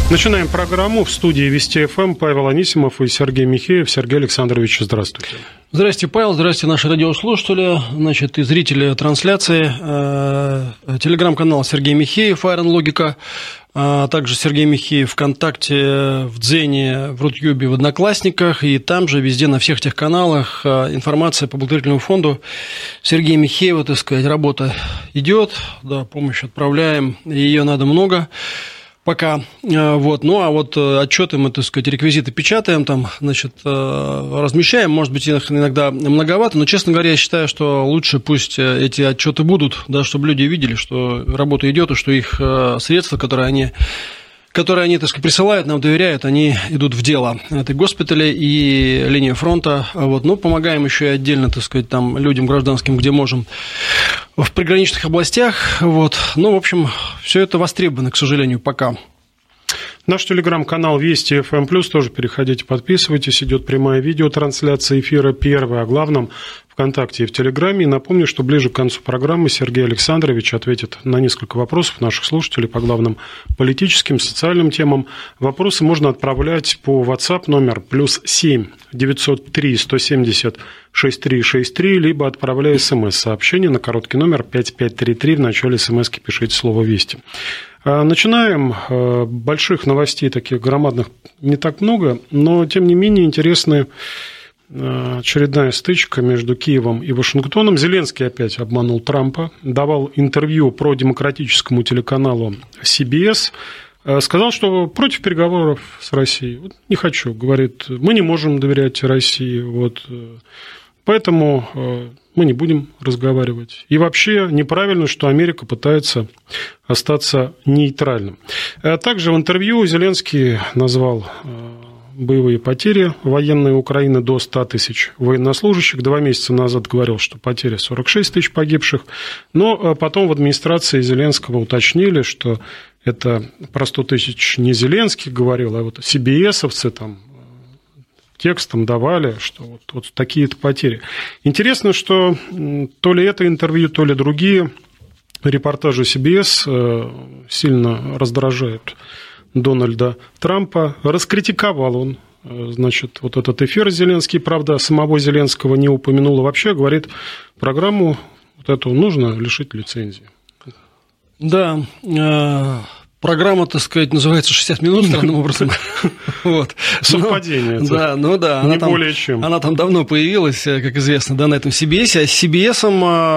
Начинаем программу. В студии Вести ФМ Павел Анисимов и Сергей Михеев. Сергей Александрович, здравствуйте. Здравствуйте, Павел. Здравствуйте, наши радиослушатели, и зрители трансляции. Телеграм-канал Сергей Михеев, Iron Логика. Также Сергей Михеев ВКонтакте, в Дзене, в Рутюбе, в Одноклассниках. И там же, везде, на всех этих каналах информация по благотворительному фонду Сергея Михеева, работа идет, помощь отправляем, и ее надо много. Пока. Отчеты мы, реквизиты печатаем, размещаем, может быть, их иногда многовато, но, честно говоря, я считаю, что лучше пусть эти отчеты будут, чтобы люди видели, что работа идет, и что их средства, которые они присылают, нам доверяют, они идут в дело. Это и госпитали, и линия фронта. Помогаем еще и отдельно, людям гражданским, где можем, в приграничных областях. В общем, все это востребовано, к сожалению, пока. Наш телеграм-канал Вести ФМ+, тоже переходите, подписывайтесь. Идет прямая видеотрансляция эфира, первая о главном ВКонтакте и в Телеграме. И напомню, что ближе к концу программы Сергей Александрович ответит на несколько вопросов наших слушателей по главным политическим, социальным темам. Вопросы можно отправлять по WhatsApp номер +7 903 170 6363, либо отправляя смс-сообщение на короткий номер 5533. В начале смс-ки пишите слово «Вести». Начинаем. Больших новостей, таких громадных, не так много, но, тем не менее, интересная очередная стычка между Киевом и Вашингтоном. Зеленский опять обманул Трампа, давал интервью продемократическому телеканалу CBS, сказал, что против переговоров с Россией. Не хочу, говорит, мы не можем доверять России, поэтому мы не будем разговаривать. И вообще неправильно, что Америка пытается остаться нейтральным. Также в интервью Зеленский назвал боевые потери военной Украины до 100 тысяч военнослужащих. 2 месяца назад говорил, что потери 46 тысяч погибших. Но потом в администрации Зеленского уточнили, что это про 100 тысяч не Зеленский говорил, а CBS-овцы текстом давали, что вот такие-то потери. Интересно, что то ли это интервью, то ли другие репортажи CBS сильно раздражают Дональда Трампа. Раскритиковал он, этот эфир Зеленский, правда, самого Зеленского не упомянул, вообще говорит, программу эту нужно лишить лицензии. Да, программа, называется «60 минут», странным образом. Совпадение. Да, не более чем. Она там давно появилась, как известно, на этом CBS. А с CBS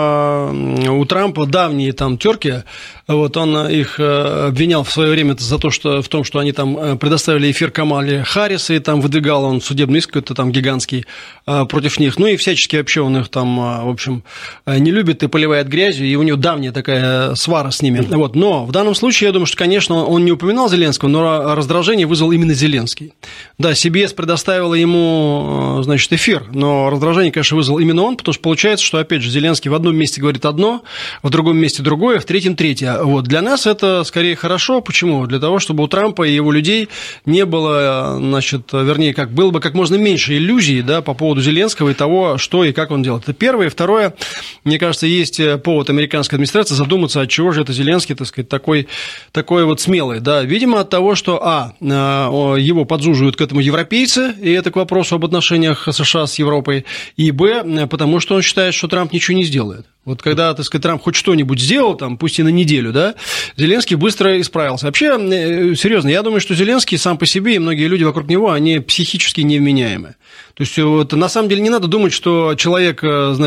у Трампа давние терки. Он их обвинял в свое время в том, что они предоставили эфир Камале Харрис, и выдвигал он судебный иск какой-то гигантский против них. И всячески вообще он их в общем, не любит и поливает грязью, и у него давняя такая свара с ними. Но в данном случае, я думаю, что, конечно, он не упоминал Зеленского, но раздражение вызвал именно Зеленский. Да, CBS предоставила ему, эфир, но раздражение, конечно, вызвал именно он, потому что получается, что, опять же, Зеленский в одном месте говорит одно, в другом месте другое, в третьем третье. Для нас это скорее хорошо. Почему? Для того, чтобы у Трампа и его людей не было, было бы как можно меньше иллюзий, по поводу Зеленского и того, что и как он делает. Это первое. И второе, мне кажется, есть повод американской администрации задуматься, от чего же это Зеленский, такой смелый. Да? Видимо, от того, что, его подзуживают к этому европейцы, и это к вопросу об отношениях США с Европой, и, потому что он считает, что Трамп ничего не сделает. Когда, Трамп хоть что-нибудь сделал, пусть и на неделю, Зеленский быстро исправился. Вообще, серьезно, я думаю, что Зеленский сам по себе и многие люди вокруг него, они психически невменяемы. То есть, на самом деле не надо думать, что человек,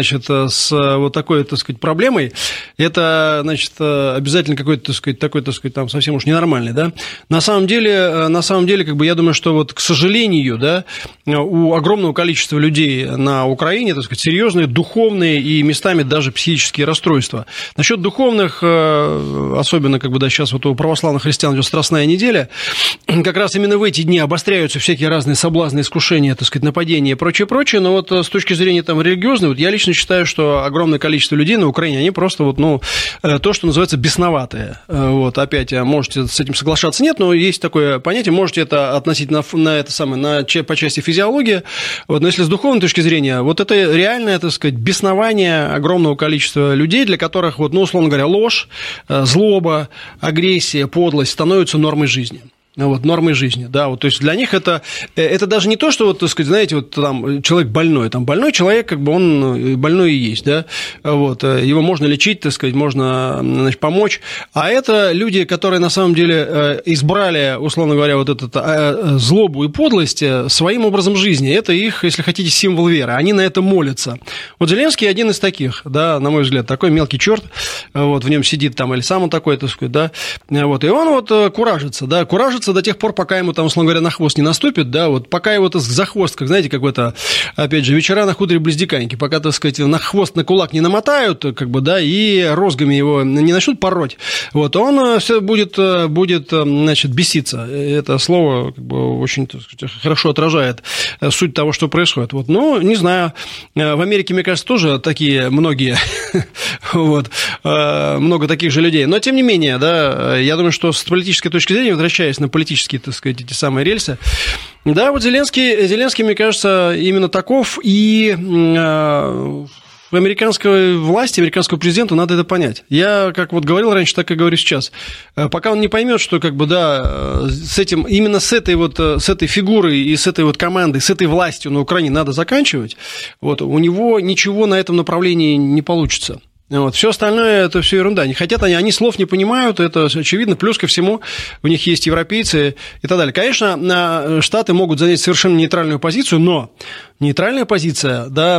с такой, проблемой, это, обязательно какой-то, такой, совсем уж ненормальный, На самом деле, я думаю, что к сожалению, у огромного количества людей на Украине, серьезные духовные и местами даже психические расстройства. Насчет духовных, особенно, сейчас у православных христиан идет Страстная неделя, как раз именно в эти дни обостряются всякие разные соблазны, искушения, нападения и прочее, но с точки зрения религиозной, я лично считаю, что огромное количество людей на Украине, они просто то, что называется бесноватые. Опять, можете с этим соглашаться, нет, но есть такое понятие, можете это относить по части физиологии, но если с духовной точки зрения, это реальное, беснование огромного количества людей, для которых, условно говоря, ложь, злоба, агрессия, подлость становятся нормой жизни. Вот, нормой жизни, да, вот, то есть для них это даже не то, что, вот, так сказать, знаете, вот там человек больной, там больной человек, как бы он больной и есть, да, вот, его можно лечить, так сказать, можно, значит, помочь, а это люди, которые на самом деле избрали, условно говоря, вот эту злобу и подлость своим образом жизни, это их, если хотите, символ веры, они на это молятся. Вот Зеленский один из таких, да, на мой взгляд, такой мелкий черт, вот, в нем сидит там, или сам он такой, так сказать, да, вот, и он вот куражится до тех пор, пока ему там, условно говоря, на хвост не наступит, да, вот пока его за хвост, как, знаете, как это, опять же, вечера на хуторе близ Диканьки, пока, так сказать, на хвост, на кулак не намотают, как бы, да, и розгами его не начнут пороть, вот, он все будет, значит, беситься. Это слово, как бы, очень, так сказать, хорошо отражает суть того, что происходит. Вот, ну, не знаю, в Америке, мне кажется, тоже такие многие, вот, много таких же людей, но, тем не менее, да, я думаю, что с политической точки зрения, возвращаясь на политические, так сказать, эти самые рельсы. Да, вот Зеленский, мне кажется, именно таков, и американской власти, американскому президенту надо это понять. Я, как вот говорил раньше, так и говорю сейчас. Пока он не поймет, что, как бы, да, именно с этой фигурой и с этой вот командой, с этой властью на Украине надо заканчивать, вот, у него ничего на этом направлении не получится. Вот. Все остальное – это все ерунда. Не хотят они слов не понимают, это очевидно. Плюс ко всему, у них есть европейцы и так далее. Конечно, Штаты могут занять совершенно нейтральную позицию, но нейтральная позиция, да,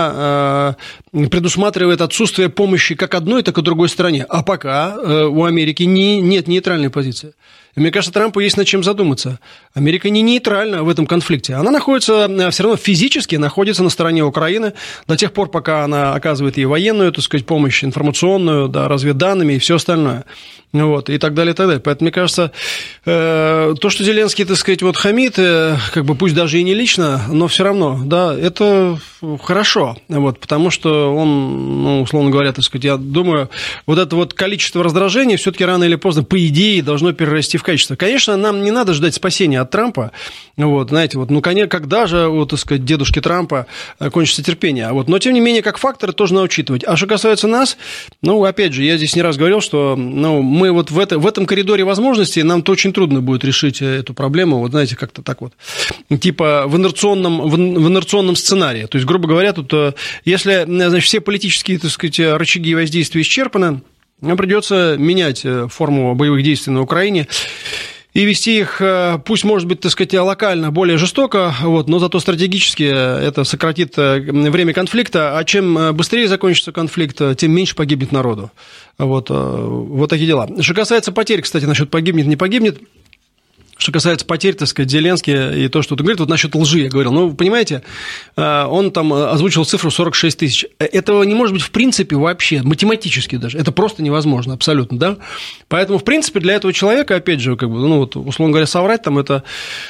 она предусматривает отсутствие помощи как одной, так и другой стороне. А пока у Америки нет нейтральной позиции. И мне кажется, Трампу есть над чем задуматься. Америка не нейтральна в этом конфликте. Она находится, все равно физически находится на стороне Украины до тех пор, пока она оказывает ей военную, так сказать, помощь, информационную, да, разведданными и все остальное. Вот, и так далее, и так далее. Поэтому, мне кажется, то, что Зеленский, так сказать, вот хамит, как бы пусть даже и не лично, но все равно, да, это хорошо, вот, потому что он, ну, условно говоря, так сказать, я думаю, вот это вот количество раздражения все-таки рано или поздно, по идее, должно перерасти в качество. Конечно, нам не надо ждать спасения от Трампа, вот, знаете, вот, ну, когда же, вот, так сказать, дедушки Трампа кончится терпение, вот, но, тем не менее, как фактор тоже надо учитывать. А что касается нас, ну, опять же, я здесь не раз говорил, что, ну, мы вот в этом коридоре возможностей нам-то очень трудно будет решить эту проблему, вот, знаете, как-то так вот, типа в инерционном сценарии. То есть, грубо говоря, тут, если, значит, все политические, так сказать, рычаги воздействия исчерпаны, нам придется менять форму боевых действий на Украине и вести их, пусть, может быть, так сказать, локально более жестоко, вот, но зато стратегически это сократит время конфликта, а чем быстрее закончится конфликт, тем меньше погибнет народу. Вот такие дела. Что касается потерь, кстати, насчет погибнет, не погибнет, что касается потерь, так сказать, Зеленский и то, что он говорит, вот насчет лжи я говорил, ну, вы понимаете, он там озвучил цифру 46 тысяч. Этого не может быть в принципе вообще, математически даже. Это просто невозможно, абсолютно, да. Поэтому, в принципе, для этого человека, опять же, как бы, ну, вот, условно говоря, соврать там это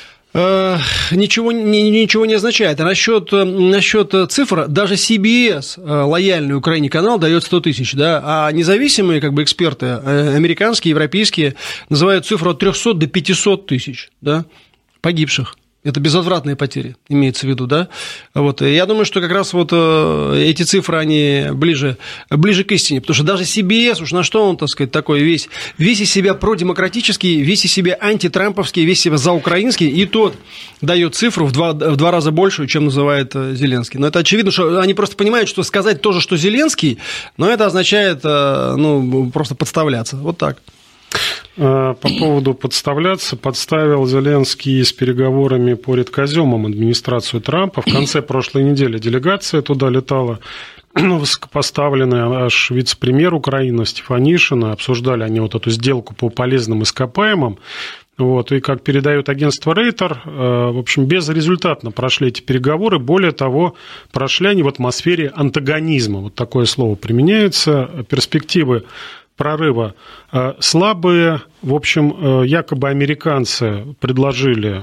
ничего не означает. А насчет цифр, даже CBS, лояльный Украине канал, дает 100 тысяч, да, а независимые, как бы, эксперты, американские, европейские, называют цифру от 300 до 500 тысяч, да, погибших. Это безвозвратные потери, имеется в виду, да? Вот. И я думаю, что как раз вот эти цифры, они ближе к истине, потому что даже CBS, уж на что он, так сказать, такой весь из себя продемократический, весь из себя антитрамповский, весь из себя заукраинский, и тот дает цифру в два раза большую, чем называет Зеленский. Но это очевидно, что они просто понимают, что сказать то же, что Зеленский, но это означает, ну, просто подставляться. Вот так. По поводу подставил Зеленский с переговорами по редкоземам администрацию Трампа. В конце прошлой недели делегация туда летала, высокопоставленная, аж вице-премьер Украины Стефанишина. Обсуждали они вот эту сделку по полезным ископаемым. Вот, и, как передает агентство Рейтер, в общем, безрезультатно прошли эти переговоры. Более того, прошли они в атмосфере антагонизма. Вот такое слово применяется. Перспективы прорыва слабые. В общем, якобы американцы предложили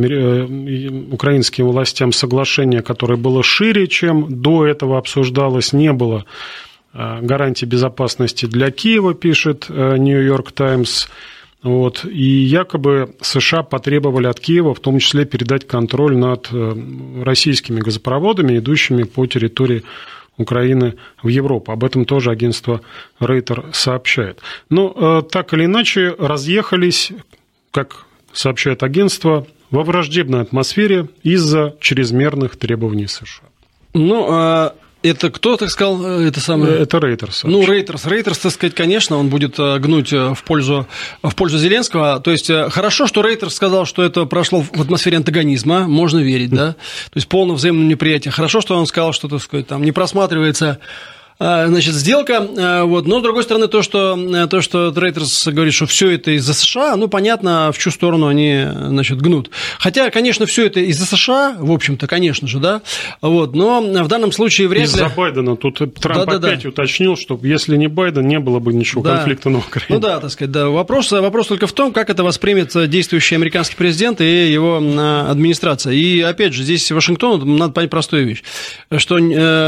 украинским властям соглашение, которое было шире, чем до этого обсуждалось, не было гарантий безопасности для Киева, пишет Нью-Йорк Таймс. Вот. И якобы США потребовали от Киева в том числе передать контроль над российскими газопроводами, идущими по территории Украины в Европу. Об этом тоже агентство Рейтер сообщает. Но так или иначе разъехались, как сообщает агентство, во враждебной атмосфере из-за чрезмерных требований США. Ну, это кто, так сказал, это самое? Это Рейтерс. Ну, Рейтерс, так сказать, конечно, он будет гнуть в пользу Зеленского. То есть, хорошо, что Рейтерс сказал, что это прошло в атмосфере антагонизма, можно верить, да? То есть, полное взаимное неприятие. Хорошо, что он сказал, что, так сказать, там не просматривается, значит, сделка, вот. Но, с другой стороны, то, что Рейтерс говорит, что все это из-за США, ну, понятно, в чью сторону они, значит, гнут. Хотя, конечно, все это из-за США, в общем-то, конечно же, да, вот, но в данном случае вряд ли... Из-за Байдена. Тут Трамп опять уточнил, что если не Байден, не было бы ничего конфликта на Украине. Ну да, так сказать, да. Вопрос только в том, как это воспримет действующий американский президент и его администрация. И, опять же, здесь Вашингтону надо понять простую вещь, что,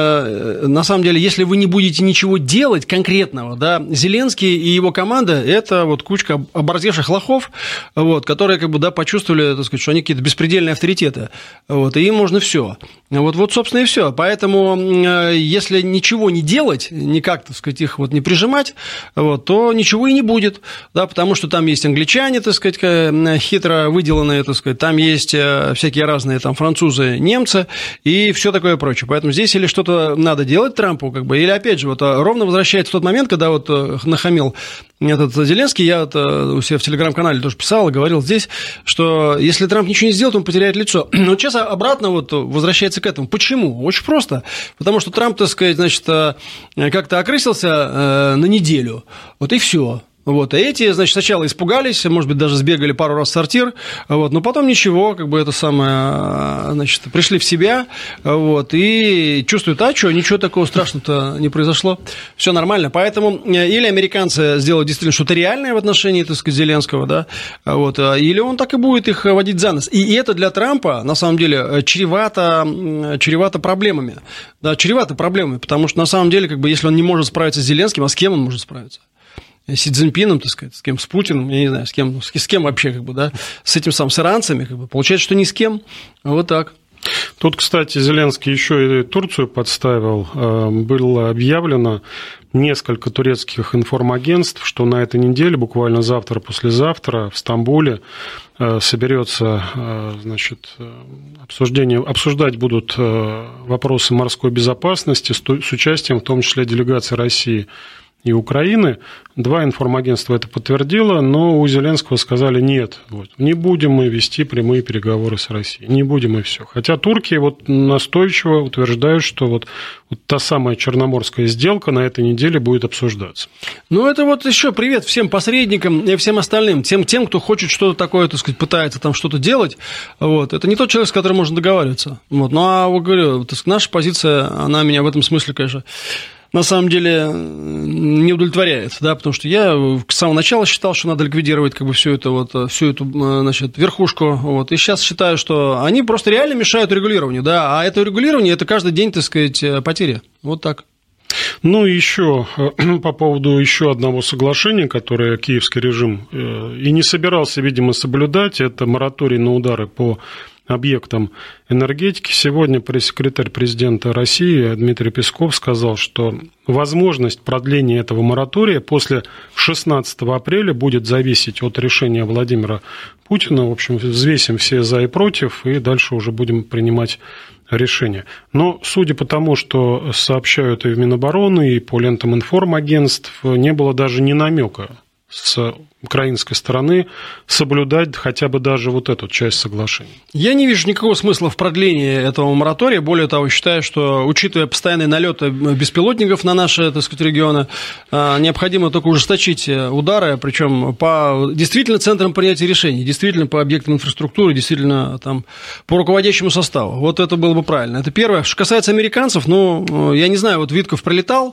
на самом деле, если вы не будете ничего делать конкретного, да, Зеленский и его команда – это вот кучка оборзевших лохов, вот, которые как бы, да, почувствовали, так сказать, что они какие-то беспредельные авторитеты, вот, и им можно все. Вот, собственно, и все. Поэтому, если ничего не делать, никак, так сказать, их вот не прижимать, вот, то ничего и не будет, да, потому что там есть англичане, так сказать, хитро выделанные, так сказать, там есть всякие разные там французы, немцы и все такое прочее. Поэтому здесь или что-то надо делать Трампу, как бы, или опять же, вот ровно возвращается тот момент, когда вот нахамил этот Зеленский, я вот у себя в телеграм-канале тоже писал и говорил здесь, что если Трамп ничего не сделает, он потеряет лицо. Но сейчас обратно вот возвращается к этому. Почему? Очень просто. Потому что Трамп, так сказать, значит, как-то окрысился на неделю. Вот и все. Вот, а эти, значит, сначала испугались, может быть, даже сбегали пару раз в сортир, вот, но потом ничего, как бы это самое, значит, пришли в себя, вот, и чувствуют, ничего такого страшного-то не произошло, все нормально, поэтому или американцы сделают действительно что-то реальное в отношении, так сказать, Зеленского, да, вот, или он так и будет их водить за нос, и это для Трампа, на самом деле, чревато проблемами, да, потому что, на самом деле, как бы, если он не может справиться с Зеленским, а с кем он может справиться? Си Цзиньпином, так сказать, с кем, с Путиным, я не знаю, с кем вообще, как бы, да, с этим самым, с иранцами, как бы, получается, что ни с кем, вот так. Тут, кстати, Зеленский еще и Турцию подставил. Было объявлено несколько турецких информагентств, что на этой неделе, буквально завтра-послезавтра в Стамбуле соберется, значит, обсуждать будут вопросы морской безопасности с участием, в том числе, делегации России и Украины. 2 информагентства это подтвердило, но у Зеленского сказали нет, вот, не будем мы вести прямые переговоры с Россией, не будем и все. Хотя турки вот настойчиво утверждают, что вот та самая черноморская сделка на этой неделе будет обсуждаться. Ну, это вот еще привет всем посредникам и всем остальным, тем, кто хочет что-то такое, так сказать, пытается там что-то делать. Вот. Это не тот человек, с которым можно договариваться. Вот. Ну, а вот говорю, наша позиция, она меня в этом смысле, конечно, на самом деле не удовлетворяет, да, потому что я с самого начала считал, что надо ликвидировать как бы всю эту, значит, верхушку, вот, и сейчас считаю, что они просто реально мешают регулированию, да, а это регулирование, это каждый день, так сказать, потери, вот так. Ну и еще по поводу еще одного соглашения, которое киевский режим и не собирался, видимо, соблюдать, это мораторий на удары по объектам энергетики. Сегодня пресс-секретарь президента России Дмитрий Песков сказал, что возможность продления этого моратория после 16 апреля будет зависеть от решения Владимира Путина. В общем, взвесим все за и против, и дальше уже будем принимать решение. Но, судя по тому, что сообщают и в Минобороны, и по лентам информагентств, не было даже ни намека с украинской стороны соблюдать хотя бы даже вот эту часть соглашения. Я не вижу никакого смысла в продлении этого моратория. Более того, считаю, что, учитывая постоянные налеты беспилотников на наши, так сказать, регионы, необходимо только ужесточить удары, причем по действительно центрам принятия решений, действительно по объектам инфраструктуры, действительно там, по руководящему составу. Вот это было бы правильно. Это первое. Что касается американцев, ну, я не знаю, вот Витков пролетал,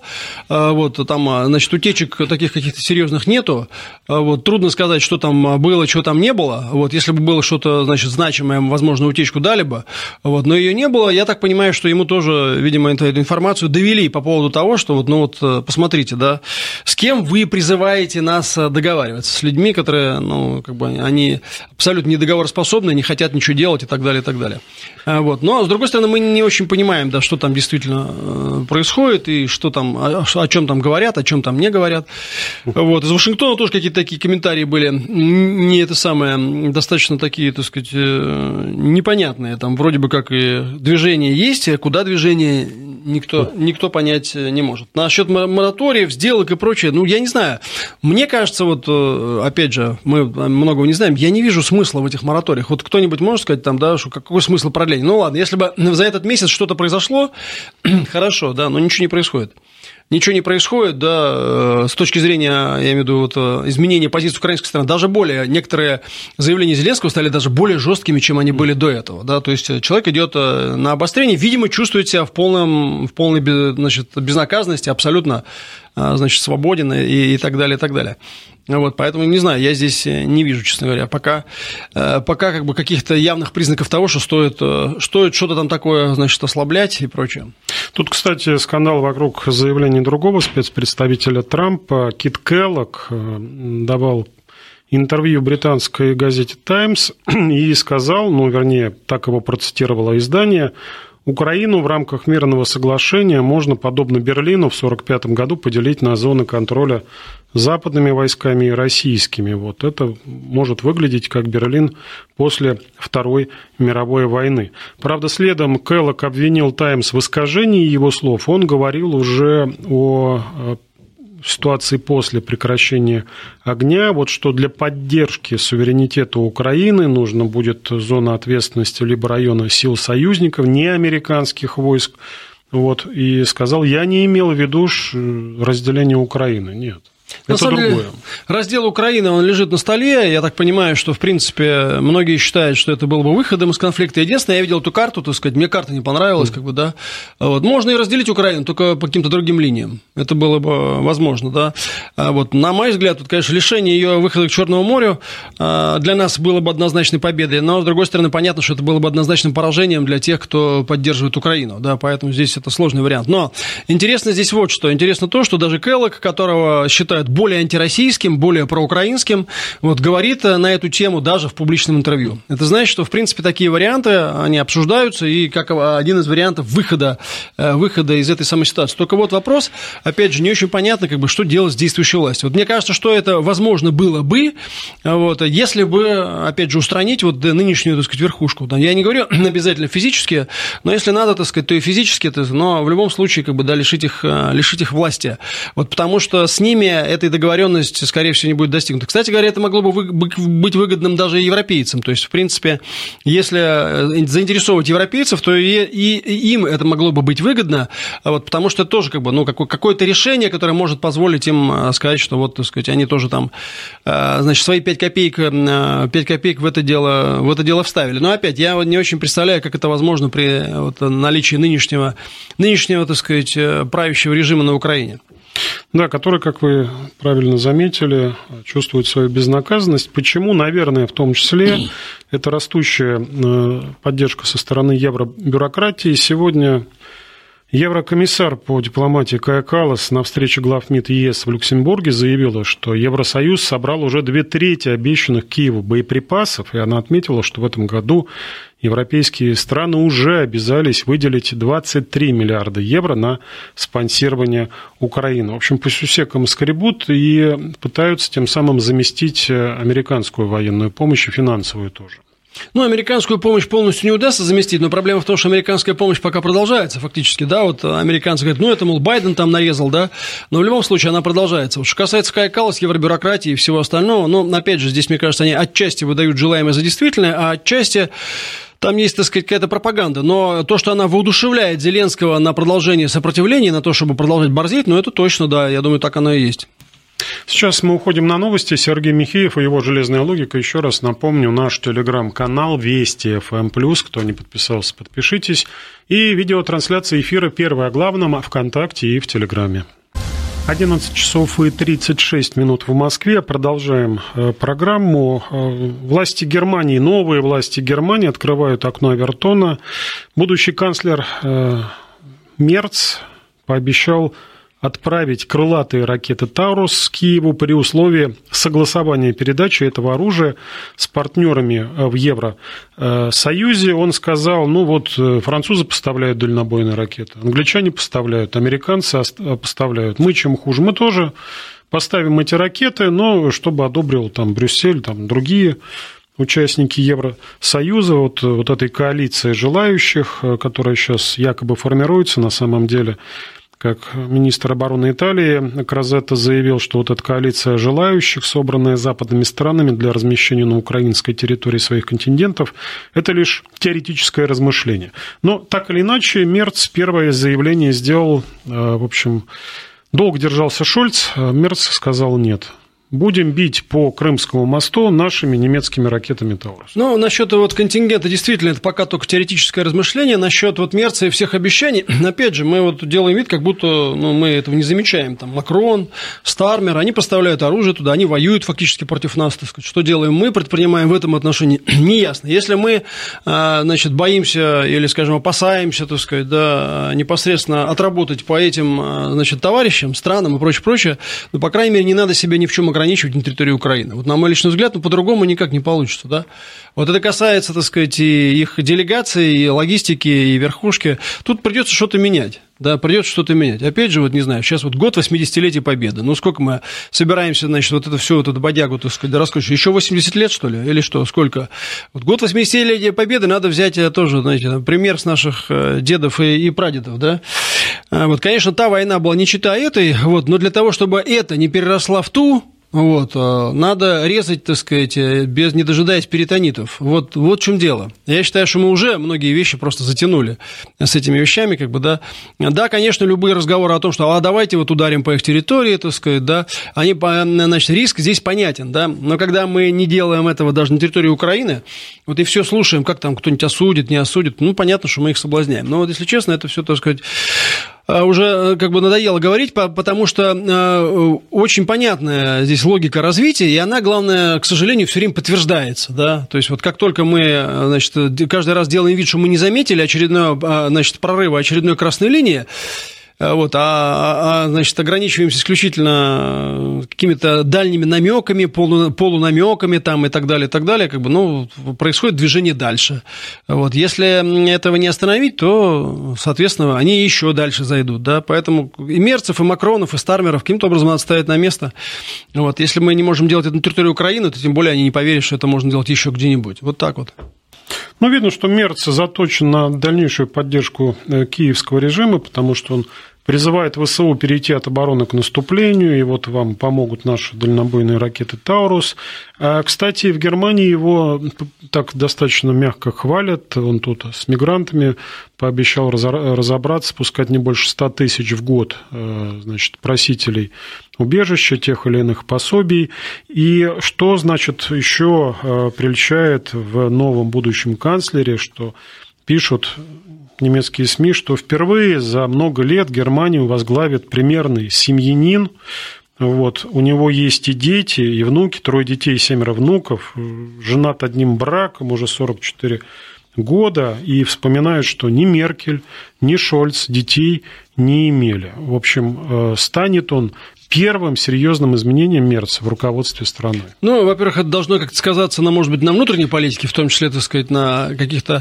вот там, значит, утечек таких каких-то серьезных нету, вот, трудно сказать, что там было, чего там не было. Вот, если бы было что-то, значит, значимое, возможно, утечку дали бы. Вот, но ее не было. Я так понимаю, что ему тоже, видимо, эту информацию довели по поводу того, что вот, ну вот, посмотрите, да, с кем вы призываете нас договариваться? С людьми, которые, ну, как бы, они абсолютно недоговороспособны, не хотят ничего делать и так далее, и так далее. Вот. Но, с другой стороны, мы не очень понимаем, да, что там действительно происходит и что там, о чем там говорят, о чем там не говорят. Вот. Из Вашингтона тоже какие-то такие комментарии были не это самое, достаточно такие, так сказать, непонятные. Там вроде бы как и движение есть, а куда движение никто понять не может. Насчет мораториев, сделок и прочее, ну, я не знаю. Мне кажется, вот, опять же, мы многого не знаем, я не вижу смысла в этих мораториях. Вот кто-нибудь может сказать, там, да, что какой смысл продления? Ну, ладно, если бы за этот месяц что-то произошло, хорошо, да, но ничего не происходит. Ничего не происходит, да, с точки зрения, я имею в виду, вот, изменения позиции украинской стороны, даже более, некоторые заявления Зеленского стали даже более жесткими, чем они были до этого, да, то есть человек идет на обострение, видимо, чувствует себя в полной, значит, безнаказанности, абсолютно, значит, свободен и так далее, и так далее. Вот, поэтому, не знаю, я здесь не вижу, честно говоря, пока как бы каких-то явных признаков того, что стоит что-то там такое, значит, ослаблять и прочее. Тут, кстати, скандал вокруг заявления другого спецпредставителя Трампа. Кит Келлог давал интервью британской газете «Таймс» и сказал, ну, вернее, так его процитировало издание, Украину в рамках мирного соглашения можно, подобно Берлину, в 1945 году поделить на зоны контроля западными войсками и российскими. Вот это может выглядеть как Берлин после Второй мировой войны. Правда, следом Келлог обвинил «Таймс» в искажении его слов. Он говорил уже о ситуации после прекращения огня, вот что для поддержки суверенитета Украины нужно будет зона ответственности либо района сил союзников, не американских войск. Вот, и сказал, я не имел в виду разделение Украины, нет. На самом деле, раздел Украины, он лежит на столе. Я так понимаю, что, в принципе, многие считают, что это было бы выходом из конфликта. Единственное, я видел эту карту, так сказать, мне карта не понравилась, как бы, да. Вот. Можно и разделить Украину, только по каким-то другим линиям. Это было бы возможно, да. Вот. На мой взгляд, тут, конечно, лишение ее выхода к Черному морю для нас было бы однозначной победой, но, с другой стороны, понятно, что это было бы однозначным поражением для тех, кто поддерживает Украину, да, поэтому здесь это сложный вариант. Но интересно здесь вот что. Интересно то, что даже Келлог, которого считают более антироссийским, более проукраинским, вот, говорит на эту тему даже в публичном интервью. Это значит, что, в принципе, такие варианты, они обсуждаются, и как один из вариантов выхода из этой самой ситуации. Только вот вопрос, опять же, не очень понятно, как бы, что делать с действующей властью. Вот мне кажется, что это возможно было бы, вот, если бы, опять же, устранить вот нынешнюю, так сказать, верхушку. Я не говорю обязательно физически, но если надо, так сказать, то и физически, но в любом случае, как бы, да, лишить их власти. Вот, потому что с ними этой договоренности, скорее всего, не будет достигнута. Кстати говоря, это могло бы быть выгодным даже европейцам. То есть, в принципе, если заинтересовывать европейцев, то и им это могло бы быть выгодно, вот, потому что это тоже как бы, ну, какое-то решение, которое может позволить им сказать, что вот, так сказать, они тоже там, значит, свои 5 копеек в это дело вставили. Но опять, я вот не очень представляю, как это возможно при вот наличии нынешнего, так сказать, правящего режима на Украине. Да, который, как вы правильно заметили, чувствует свою безнаказанность. Почему? Наверное, в том числе, это растущая поддержка со стороны евробюрократии. Сегодня еврокомиссар по дипломатии Кая Каллас на встрече глав МИД ЕС в Люксембурге заявила, что Евросоюз собрал уже 2/3 обещанных Киеву боеприпасов, и она отметила, что в этом году европейские страны уже обязались выделить 23 миллиарда евро на спонсирование Украины. В общем, по сусекам скребут и пытаются тем самым заместить американскую военную помощь и финансовую тоже. Ну, американскую помощь полностью не удастся заместить, но проблема в том, что американская помощь пока продолжается фактически, да, вот американцы говорят, ну, это, мол, Байден там нарезал, да, но в любом случае она продолжается. Вот что касается Кая Калласа, евробюрократии и всего остального, ну, опять же, здесь, мне кажется, они отчасти выдают желаемое за действительное, а отчасти там есть, так сказать, какая-то пропаганда, но то, что она воодушевляет Зеленского на продолжение сопротивления, на то, чтобы продолжать борзеть, ну, это точно, да, я думаю, так оно и есть. Сейчас мы уходим на новости. Сергей Михеев и его «Железная логика». Еще раз напомню, наш телеграм-канал Вести ФМ+. Кто не подписался, подпишитесь. И видеотрансляция эфира «Первое о главном» ВКонтакте и в Телеграме. 11 часов и 36 минут в Москве. Продолжаем программу. Власти Германии, новые власти Германии открывают окно Овертона. Будущий канцлер Мерц пообещал отправить крылатые ракеты «Таурус» к Киеву при условии согласования передачи этого оружия с партнерами в Евросоюзе. Он сказал, ну вот французы поставляют дальнобойные ракеты, англичане поставляют, американцы поставляют. Мы чем хуже, мы тоже поставим эти ракеты, но чтобы одобрил там Брюссель, там другие участники Евросоюза, вот этой коалиции желающих, которая сейчас якобы формируется, на самом деле, как министр обороны Италии Крозетто заявил, что вот эта коалиция желающих, собранная западными странами для размещения на украинской территории своих контингентов, это лишь теоретическое размышление. Но так или иначе, Мерц первое заявление сделал, в общем, долго держался Шольц, Мерц сказал нет. Будем бить по Крымскому мосту нашими немецкими ракетами «Таурус». Ну, насчет вот контингента, действительно, это пока только теоретическое размышление. Насчет вот Мерца и всех обещаний, опять же, мы вот делаем вид, как будто мы этого не замечаем. Там Макрон, Стармер, они поставляют оружие туда, они воюют фактически против нас, так сказать. Что делаем мы, предпринимаем в этом отношении, неясно. Если мы, значит, боимся или, скажем, опасаемся, так сказать, да, непосредственно отработать по этим, значит, товарищам, странам и прочее, ну, по крайней мере, не надо себя ни в чем ограничивать на территории Украины. Вот на мой личный взгляд, по-другому никак не получится, да. Вот это касается, так сказать, и их делегаций, и логистики, и верхушки. Тут придется что-то менять. Да, придется что-то менять. Опять же, вот не знаю, сейчас вот год 80-летия Победы. Ну, сколько мы собираемся, значит, вот это все, вот эту бодягу, так сказать, раскручивать? Еще 80 лет, что ли? Или что? Сколько? Вот год 80-летия Победы надо взять тоже, знаете, пример с наших дедов и прадедов, да. Вот, конечно, та война была не чета этой, вот, но для того, чтобы это не переросла в ту, вот, надо резать, так сказать, не дожидаясь перитонитов. Вот в чем дело. Я считаю, что мы уже многие вещи просто затянули с этими вещами, как бы, да. Да, конечно, любые разговоры о том, что давайте вот ударим по их территории, так сказать, да, они, значит, риск здесь понятен, да, но когда мы не делаем этого даже на территории Украины, вот и все слушаем, как там кто-нибудь осудит, не осудит, ну, понятно, что мы их соблазняем. Но вот, если честно, это все, так сказать, уже как бы надоело говорить, потому что очень понятная здесь логика развития, и она, главное, к сожалению, все время подтверждается, да, то есть вот как только мы, значит, каждый раз делаем вид, что мы не заметили очередного, значит, прорыва, очередной красной линии, вот, значит, ограничиваемся исключительно какими-то дальними намеками, полунамеками там и так далее, как бы, ну, происходит движение дальше. Вот, если этого не остановить, то, соответственно, они еще дальше зайдут, да, поэтому и Мерцев, и Макронов, и Стармеров каким-то образом надо ставить на место. Вот, если мы не можем делать это на территории Украины, то тем более они не поверят, что это можно делать еще где-нибудь. Вот так вот. Ну, видно, что Мерц заточен на дальнейшую поддержку киевского режима, потому что он призывает ВСУ перейти от обороны к наступлению, и вот вам помогут наши дальнобойные ракеты «Таурус». Кстати, в Германии его так достаточно мягко хвалят. Он тут с мигрантами пообещал разобраться, пускать не больше 100 тысяч в год, значит, просителей убежища, тех или иных пособий. И что, значит, еще прельщает в новом будущем канцлере, что пишут немецкие СМИ, что впервые за много лет Германию возглавит примерный семьянин. Вот. У него есть и дети, и внуки, 3 детей и 7 внуков, женат одним браком, уже 44 года, и вспоминают, что ни Меркель, ни Шольц детей не имели. В общем, станет он первым серьезным изменением Мерца в руководстве страны. Ну, во-первых, это должно как-то сказаться, может быть, на внутренней политике, в том числе, так сказать, на каких-то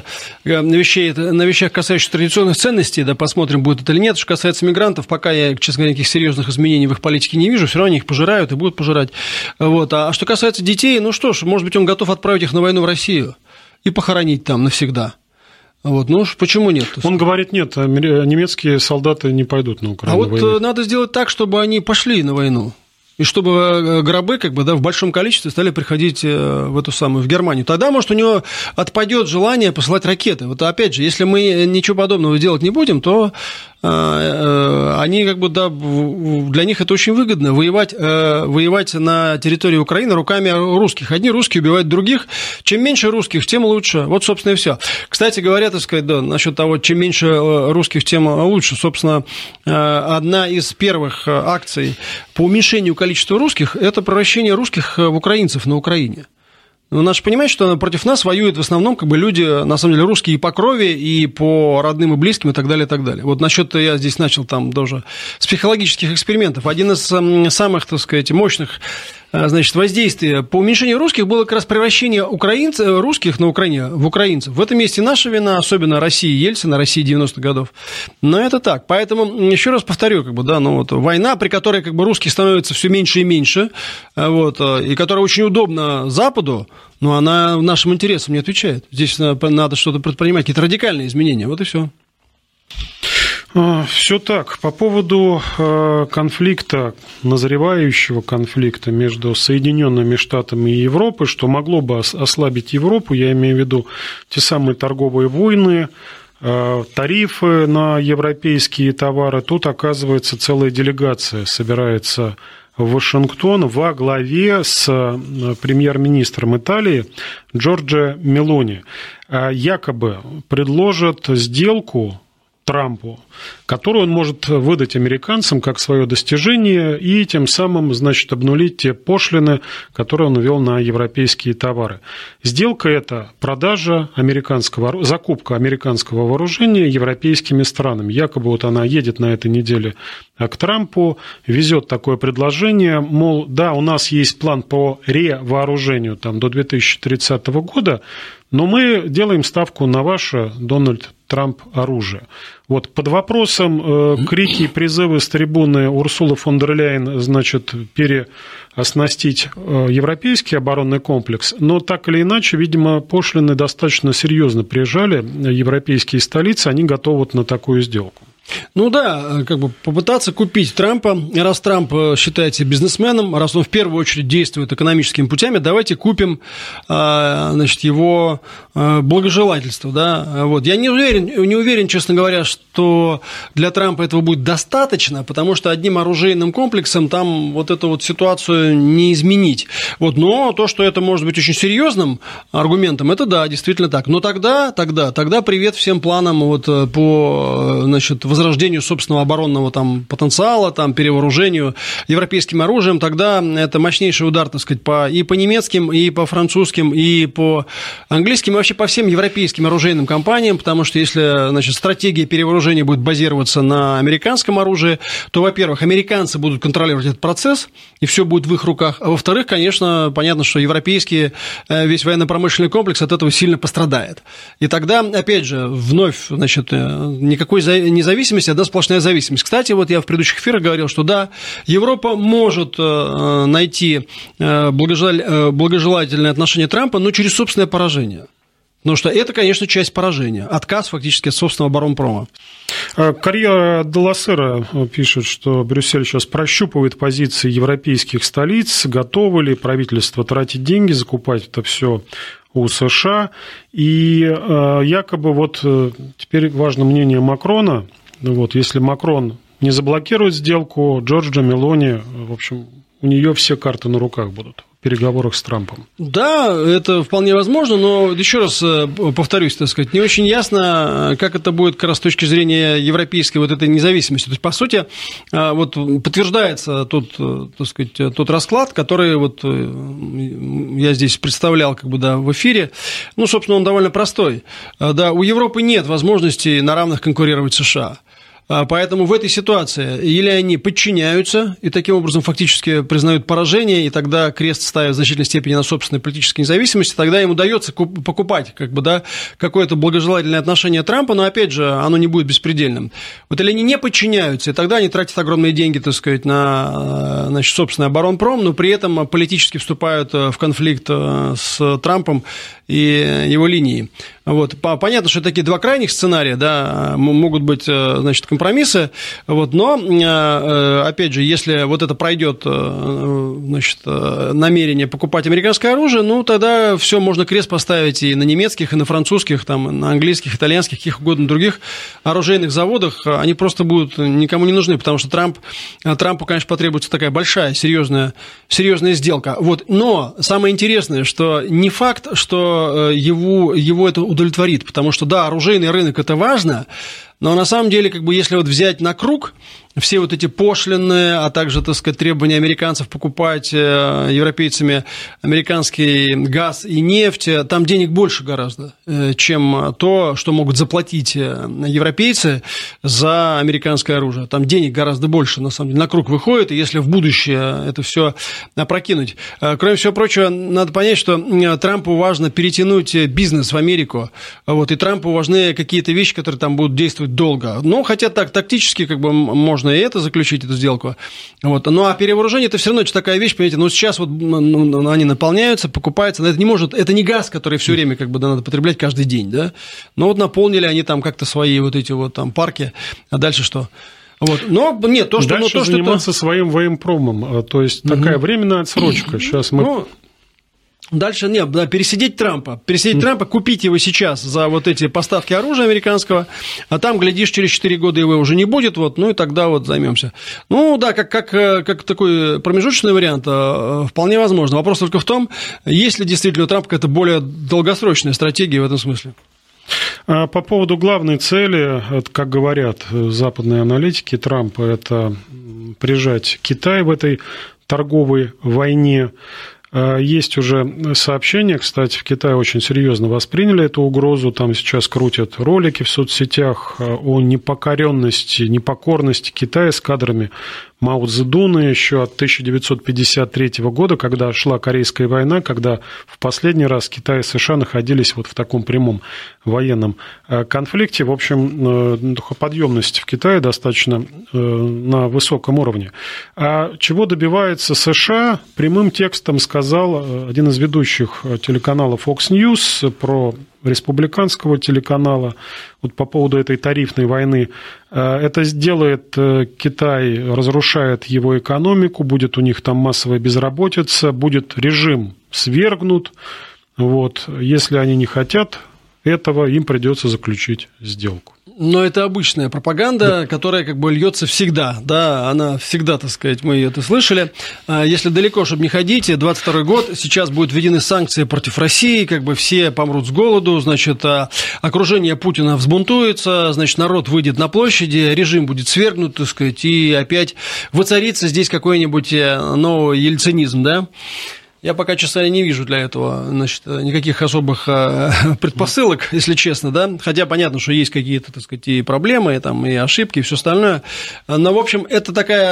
вещах, касающихся традиционных ценностей, да, посмотрим, будет это или нет. Что касается мигрантов, пока я, честно говоря, никаких серьезных изменений в их политике не вижу, все равно они их пожирают и будут пожирать. Вот. А что касается детей, ну что ж, может быть, он готов отправить их на войну в Россию и похоронить там навсегда. Вот, ну уж почему нет? Он говорит, нет, немецкие солдаты не пойдут на Украину. А вот воевать. Надо сделать так, чтобы они пошли на войну. И чтобы гробы, как бы, да, в большом количестве стали приходить в эту самую, в Германию. Тогда, может, у него отпадет желание посылать ракеты. Вот опять же, если мы ничего подобного делать не будем, то они, как бы, да, для них это очень выгодно, воевать на территории Украины руками русских. Одни русские убивают других. Чем меньше русских, тем лучше. Вот, собственно, и все. Кстати говоря, так сказать, да, насчет того, чем меньше русских, тем лучше. Собственно, одна из первых акций по уменьшению количества русских – это превращение русских в украинцев на Украине. Но надо же понимать, что против нас воюют в основном, как бы, люди, на самом деле, русские и по крови, и по родным и близким, и так далее, и так далее. Вот насчет, я здесь начал там даже с психологических экспериментов. Один из самых, так сказать, мощных значит, воздействие по уменьшению русских было как раз превращение русских на Украине в украинцев. В этом месте наша вина, особенно России Ельцина, России 90-х годов. Но это так. Поэтому, еще раз повторю, война, при которой русских становится все меньше и меньше, и которая очень удобна Западу, но она нашим интересам не отвечает. Здесь надо что-то предпринимать, какие-то радикальные изменения. Вот и все. Все так. По поводу конфликта, назревающего конфликта между Соединенными Штатами и Европой, что могло бы ослабить Европу, я имею в виду те самые торговые войны, тарифы на европейские товары. Тут, оказывается, целая делегация собирается в Вашингтон во главе с премьер-министром Италии Джорджо Мелони. Якобы предложат сделку Трампу, которую он может выдать американцам как свое достижение и тем самым, значит, обнулить те пошлины, которые он ввел на европейские товары. Сделка – это закупка американского вооружения европейскими странами. Якобы она едет на этой неделе к Трампу, везет такое предложение, мол, да, у нас есть план по ревооружению до 2030 года, но мы делаем ставку на ваше, Дональд Трамп, оружие. Под вопросом крики и призывы с трибуны Урсулы фон дер Ляйен, значит, переоснастить европейский оборонный комплекс, но так или иначе, видимо, пошлины достаточно серьезно прижали европейские столицы, они готовы на такую сделку. Попытаться купить Трампа, раз Трамп считается бизнесменом, раз он в первую очередь действует экономическими путями, давайте купим, его благожелательство, да, Я не уверен, честно говоря, что для Трампа этого будет достаточно, потому что одним оружейным комплексом там эту ситуацию не изменить, но то, что это может быть очень серьезным аргументом, это да, действительно так, но тогда привет всем планам по, возрождению собственного оборонного потенциала, перевооружению европейским оружием, тогда это мощнейший удар, и по немецким, и по французским, и по английским, и вообще по всем европейским оружейным компаниям, потому что если, стратегия перевооружения будет базироваться на американском оружии, то, во-первых, американцы будут контролировать этот процесс, и все будет в их руках, а во-вторых, конечно, понятно, что европейский весь военно-промышленный комплекс от этого сильно пострадает. И тогда, опять же, вновь, никакой независимости, одна сплошная зависимость. Кстати, я в предыдущих эфирах говорил, что да, Европа может найти благожелательное отношение Трампа, но через собственное поражение. Потому что это, конечно, часть поражения. Отказ фактически от собственного оборонпрома. Корьера делла Сера пишет, что Брюссель сейчас прощупывает позиции европейских столиц, готовы ли правительство тратить деньги, закупать это все у США. И якобы теперь важно мнение Макрона. Если Макрон не заблокирует сделку, Джорджо Мелони, в общем, у нее все карты на руках будут в переговорах с Трампом. Да, это вполне возможно, но еще раз повторюсь, не очень ясно, как это будет как раз с точки зрения европейской этой независимости. То есть, по сути, подтверждается тот расклад, который я здесь представлял в эфире. Собственно, он довольно простой. Да, у Европы нет возможности на равных конкурировать с США. Поэтому в этой ситуации или они подчиняются и таким образом фактически признают поражение, и тогда крест ставят в значительной степени на собственной политической независимости, тогда им удается покупать какое-то благожелательное отношение Трампа, но опять же оно не будет беспредельным. Или они не подчиняются, и тогда они тратят огромные деньги, на собственный оборонпром, но при этом политически вступают в конфликт с Трампом и его линией. Понятно, что такие два крайних сценария, да, могут быть, компромиссы, но, опять же, если это пройдет, намерение покупать американское оружие, тогда все, можно крест поставить и на немецких, и на французских, на английских, итальянских, каких угодно других оружейных заводах, они просто будут никому не нужны, потому что Трампу, конечно, потребуется такая большая, серьезная сделка. Но самое интересное, что не факт, что его это удовлетворит, потому что, да, оружейный рынок – это важно, но на самом деле, если взять на круг, все вот эти пошлины, а также, так сказать, требования американцев покупать европейцами американский газ и нефть, там денег больше гораздо, чем то, что могут заплатить европейцы за американское оружие. Там денег гораздо больше, на самом деле, на круг выходит, и если в будущее это все опрокинуть. Кроме всего прочего, надо понять, что Трампу важно перетянуть бизнес в Америку, вот, и Трампу важны какие-то вещи, которые там будут действовать долго. Ну, хотя так, тактически, как бы, можно и это заключить, эту сделку. Вот. Ну, а перевооружение – это все равно такая вещь, понимаете, ну, сейчас вот они наполняются, покупаются, но это не может, это не газ, который все время, как бы, да, надо потреблять каждый день, да, но вот наполнили они там как-то свои вот эти вот там парки, а дальше что? Вот. Но нет, то, что... Дальше то, заниматься что своим военпромом, то есть такая временная отсрочка. Сейчас мы... Ну, дальше нет, да, пересидеть Трампа, купить его сейчас за вот эти поставки оружия американского, а там, глядишь, через 4 года его уже не будет, вот, ну и тогда вот займемся. Ну да, как такой промежуточный вариант, вполне возможно. Вопрос только в том, есть ли действительно у Трампа какая-то более долгосрочная стратегия в этом смысле. По поводу главной цели, как говорят западные аналитики Трампа, это прижать Китай в этой торговой войне. Есть уже сообщения, кстати, в Китае очень серьезно восприняли эту угрозу, там сейчас крутят ролики в соцсетях о непокорности Китая с кадрами Мао Цзэдуна еще от 1953 года, когда шла Корейская война, когда в последний раз Китай и США находились вот в таком прямом военном конфликте. В общем, духоподъемность в Китае достаточно на высоком уровне. А чего добивается США? Прямым текстом сказал один из ведущих телеканала Fox News про республиканского телеканала вот по поводу этой тарифной войны. Это сделает Китай, разрушает его экономику, будет у них там массовая безработица, будет режим свергнут. Вот. Если они не хотят этого, им придется заключить сделку. Но это обычная пропаганда, которая как бы льется всегда, да, она всегда, так сказать, мы это слышали. Если далеко, чтобы не ходить, 22 год, сейчас будут введены санкции против России, как бы все помрут с голоду, значит, окружение Путина взбунтуется, значит, народ выйдет на площади, режим будет свергнут, так сказать, и опять воцарится здесь какой-нибудь новый ельцинизм, да. Я пока, честно, не вижу для этого, значит, никаких особых предпосылок, если честно, да, хотя понятно, что есть какие-то, так сказать, и проблемы, и, там, и ошибки, и все остальное, но, в общем, это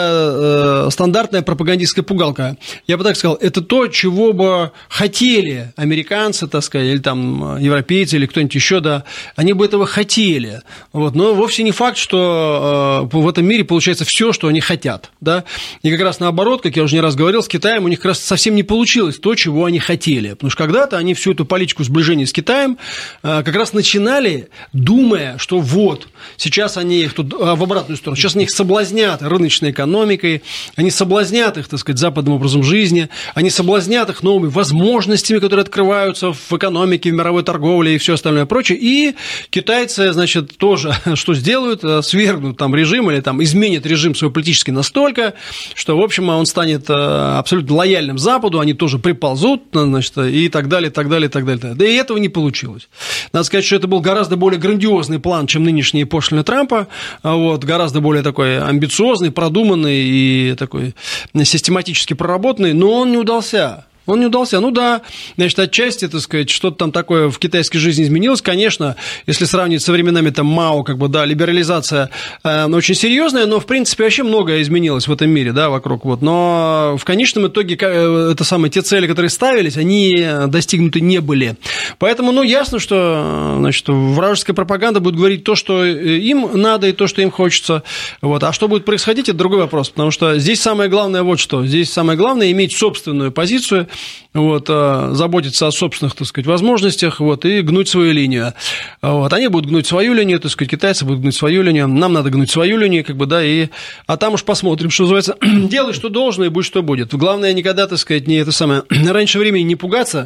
такая стандартная пропагандистская пугалка. Я бы так сказал, это то, чего бы хотели американцы, так сказать, или там европейцы, или кто-нибудь еще, да, они бы этого хотели, вот, но вовсе не факт, что в этом мире получается все, что они хотят, да, и как раз наоборот, как я уже не раз говорил, с Китаем у них как раз совсем не получилось то, чего они хотели. Потому что когда-то они всю эту политику сближения с Китаем как раз начинали, думая, что вот, сейчас они их тут в обратную сторону, сейчас они их соблазнят рыночной экономикой, они соблазнят их, так сказать, западным образом жизни, они соблазнят их новыми возможностями, которые открываются в экономике, в мировой торговле и все остальное прочее. И китайцы, значит, тоже что сделают? Свергнут там режим или там изменят режим свой политический настолько, что, в общем, он станет абсолютно лояльным Западу, они тоже приползут, значит, и так далее, так далее, так далее. Да и этого не получилось. Надо сказать, что это был гораздо более грандиозный план, чем нынешние пошлины Трампа, вот, гораздо более такой амбициозный, продуманный и такой систематически проработанный, но он не удался. Он не удался. Ну да, значит, отчасти, так сказать, что-то там такое в китайской жизни изменилось. Конечно, если сравнивать со временами там Мао, как бы, да, либерализация очень серьезная, но, в принципе, вообще многое изменилось в этом мире, да, вокруг. Вот. Но в конечном итоге это самые те цели, которые ставились, они достигнуты не были. Поэтому, ну, ясно, что, значит, вражеская пропаганда будет говорить то, что им надо, и то, что им хочется. Вот. А что будет происходить, это другой вопрос. Потому что здесь самое главное вот что. Здесь самое главное иметь собственную позицию, вот, заботиться о собственных, так сказать, возможностях, вот, и гнуть свою линию. Вот, они будут гнуть свою линию, так сказать, китайцы будут гнуть свою линию, нам надо гнуть свою линию, как бы, да, а там уж посмотрим, что называется, делай, что должно, и будь, что будет. Главное, никогда, так сказать, не это самое, раньше времени не пугаться,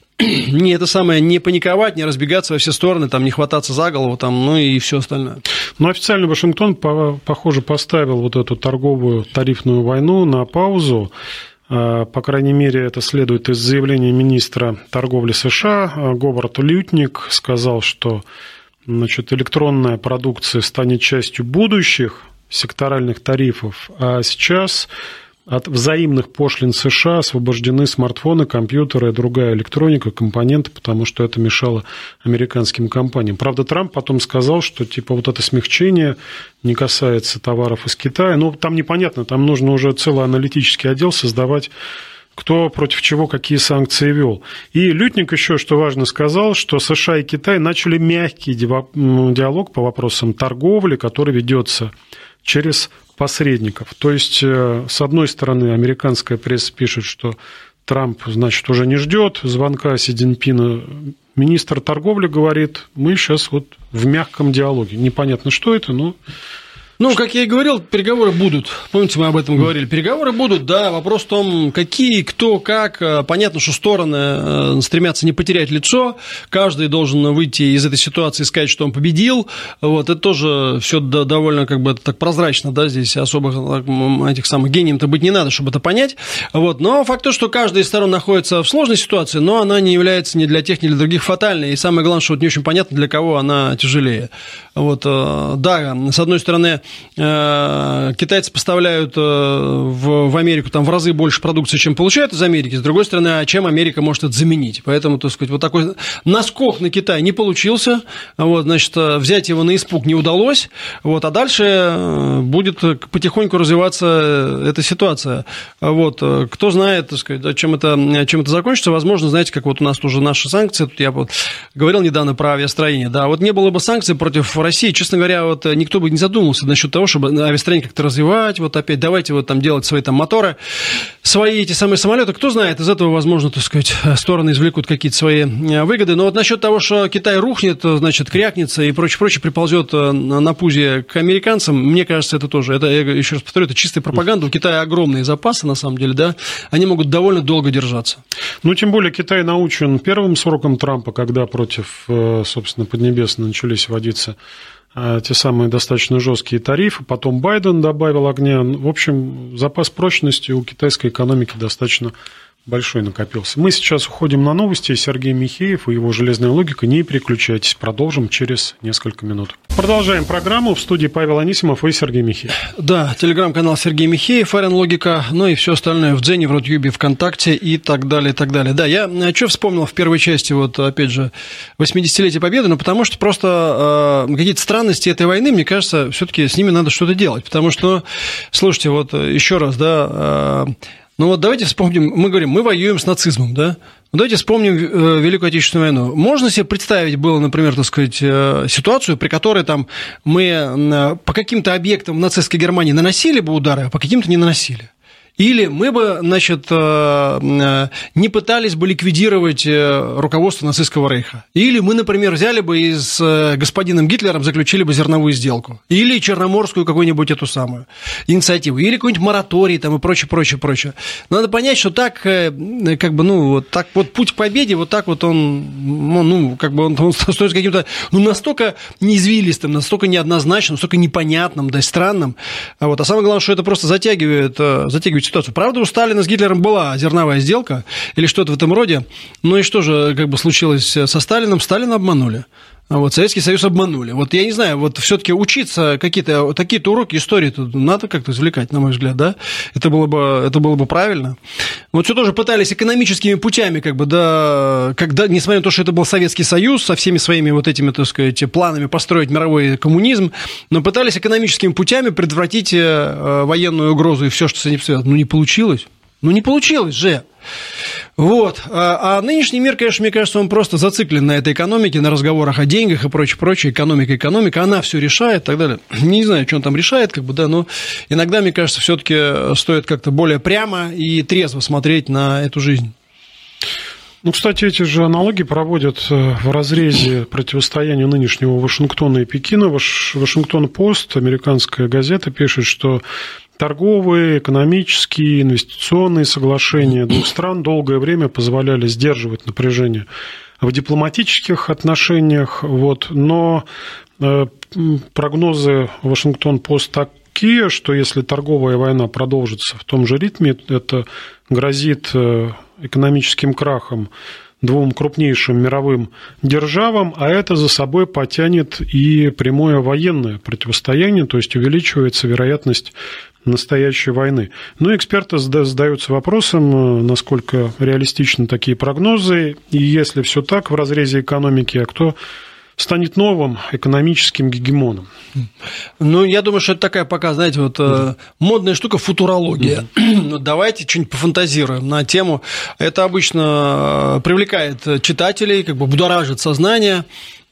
не паниковать, не разбегаться во все стороны, там, не хвататься за голову, там, ну и все остальное. Но официально Вашингтон, похоже, поставил вот эту торговую тарифную войну на паузу. По крайней мере, это следует из заявления министра торговли США. Говард Лютник сказал, что, значит, электронная продукция станет частью будущих секторальных тарифов, а сейчас от взаимных пошлин США освобождены смартфоны, компьютеры и другая электроника, компоненты, потому что это мешало американским компаниям. Правда, Трамп потом сказал, что типа вот это смягчение не касается товаров из Китая. Но там непонятно, там нужно уже целый аналитический отдел создавать, кто против чего какие санкции вел. И Лютник еще, что важно, сказал, что США и Китай начали мягкий диалог по вопросам торговли, который ведется через посредников. То есть, с одной стороны, американская пресса пишет, что Трамп, значит, уже не ждет звонка Си Цзиньпина. Министр торговли говорит, мы сейчас вот в мягком диалоге. Непонятно, что это, но... Ну, как я и говорил, переговоры будут. Помните, мы об этом говорили. Переговоры будут, да. Вопрос в том, какие, кто, как. Понятно, что стороны стремятся не потерять лицо. Каждый должен выйти из этой ситуации и сказать, что он победил. Вот. Это тоже все довольно как бы так прозрачно, да. Здесь особо этих самых гением-то быть не надо, чтобы это понять. Вот. Но факт то, что каждая из сторон находится в сложной ситуации, но она не является ни для тех, ни для других фатальной. И самое главное, что вот не очень понятно, для кого она тяжелее. Вот. Да, с одной стороны, китайцы поставляют в Америку там в разы больше продукции, чем получают из Америки. С другой стороны, а чем Америка может это заменить? Поэтому, так сказать, вот такой наскок на Китай не получился. Вот, значит, взять его на испуг не удалось. Вот, а дальше будет потихоньку развиваться эта ситуация. Вот, кто знает, так сказать, чем это закончится. Возможно, знаете, как вот у нас тоже наши санкции. Тут я вот говорил недавно про авиастроение. Да, вот не было бы санкций против России, честно говоря, вот никто бы не задумался насчет того, чтобы авиастроение как-то развивать, вот опять давайте вот там делать свои там моторы, свои эти самые самолеты. Кто знает, из этого, возможно, так сказать, стороны извлекут какие-то свои выгоды. Но вот насчет того, что Китай рухнет, значит, крякнется и прочее, приползет на пузе к американцам, мне кажется, это тоже, это, я еще раз повторю, это чистая пропаганда. У Китая огромные запасы, на самом деле, да, они могут довольно долго держаться. Ну, тем более, Китай научен первым сроком Трампа, когда против, собственно, Поднебесной начались вводиться те самые достаточно жесткие тарифы, потом Байден добавил огня. В общем, запас прочности у китайской экономики достаточно большой накопился. Мы сейчас уходим на новости. Сергей Михеев и его «Железная логика». Не переключайтесь, продолжим через несколько минут. Продолжаем программу. В студии Павел Анисимов и Сергей Михеев. Да, телеграм-канал Сергей Михеев, РН Логика, ну и все остальное в Дзене, в Рутюбе, ВКонтакте и так далее, и так далее. Да, я что вспомнил в первой части, вот опять же, 80-летие Победы, ну потому что просто какие-то странности этой войны, мне кажется, все-таки с ними надо что-то делать, потому что, слушайте, вот еще раз, да, ну вот давайте вспомним, мы говорим, мы воюем с нацизмом, да? Давайте вспомним Великую Отечественную войну. Можно себе представить было, например, так сказать, ситуацию, при которой там мы по каким-то объектам в нацистской Германии наносили бы удары, а по каким-то не наносили? Или мы бы, значит, не пытались бы ликвидировать руководство нацистского рейха. Или мы, например, взяли бы и с господином Гитлером заключили бы зерновую сделку. Или черноморскую какую-нибудь эту самую инициативу. Или какой-нибудь мораторий там и прочее. Надо понять, что так, как бы, ну, вот так вот путь к победе, вот так вот он, ну, как бы он стоит каким-то, ну, настолько неизвилистым, настолько неоднозначным, настолько непонятным, да, странным. А самое главное, что это просто затягивает ситуацию. Правда, у Сталина с Гитлером была зерновая сделка или что-то в этом роде. Ну и что же как бы случилось со Сталином? Сталина обманули. Советский Союз обманули. Вот я не знаю, вот все-таки учиться какие-то уроки истории тут надо как-то извлекать, на мой взгляд, да? Это было бы правильно. Вот все тоже пытались экономическими путями, как бы, да, когда, несмотря на то, что это был Советский Союз со всеми своими вот этими, так сказать, планами построить мировой коммунизм, но пытались экономическими путями предотвратить военную угрозу и все, что с этим связано. Ну, не получилось. Ну, не получилось же. Вот. А нынешний мир, конечно, мне кажется, он просто зациклен на этой экономике, на разговорах о деньгах и прочее. Экономика, она все решает и так далее. Не знаю, что он там решает, как бы, да, но иногда, мне кажется, все-таки стоит как-то более прямо и трезво смотреть на эту жизнь. Ну, кстати, эти же аналогии проводят в разрезе противостояния нынешнего Вашингтона и Пекина. Вашингтон-Пост, американская газета, пишет, что торговые, экономические, инвестиционные соглашения двух стран долгое время позволяли сдерживать напряжение в дипломатических отношениях, но прогнозы Вашингтон-Пост такие, что если торговая война продолжится в том же ритме, это грозит экономическим крахом двум крупнейшим мировым державам, а это за собой потянет и прямое военное противостояние, то есть увеличивается вероятность настоящей войны. Но эксперты задаются вопросом, насколько реалистичны такие прогнозы, и если все так в разрезе экономики, а кто станет новым экономическим гегемоном? Ну, я думаю, что это такая пока, знаете, вот модная штука футурология. Давайте что-нибудь пофантазируем на тему. Это обычно привлекает читателей, как бы будоражит сознание,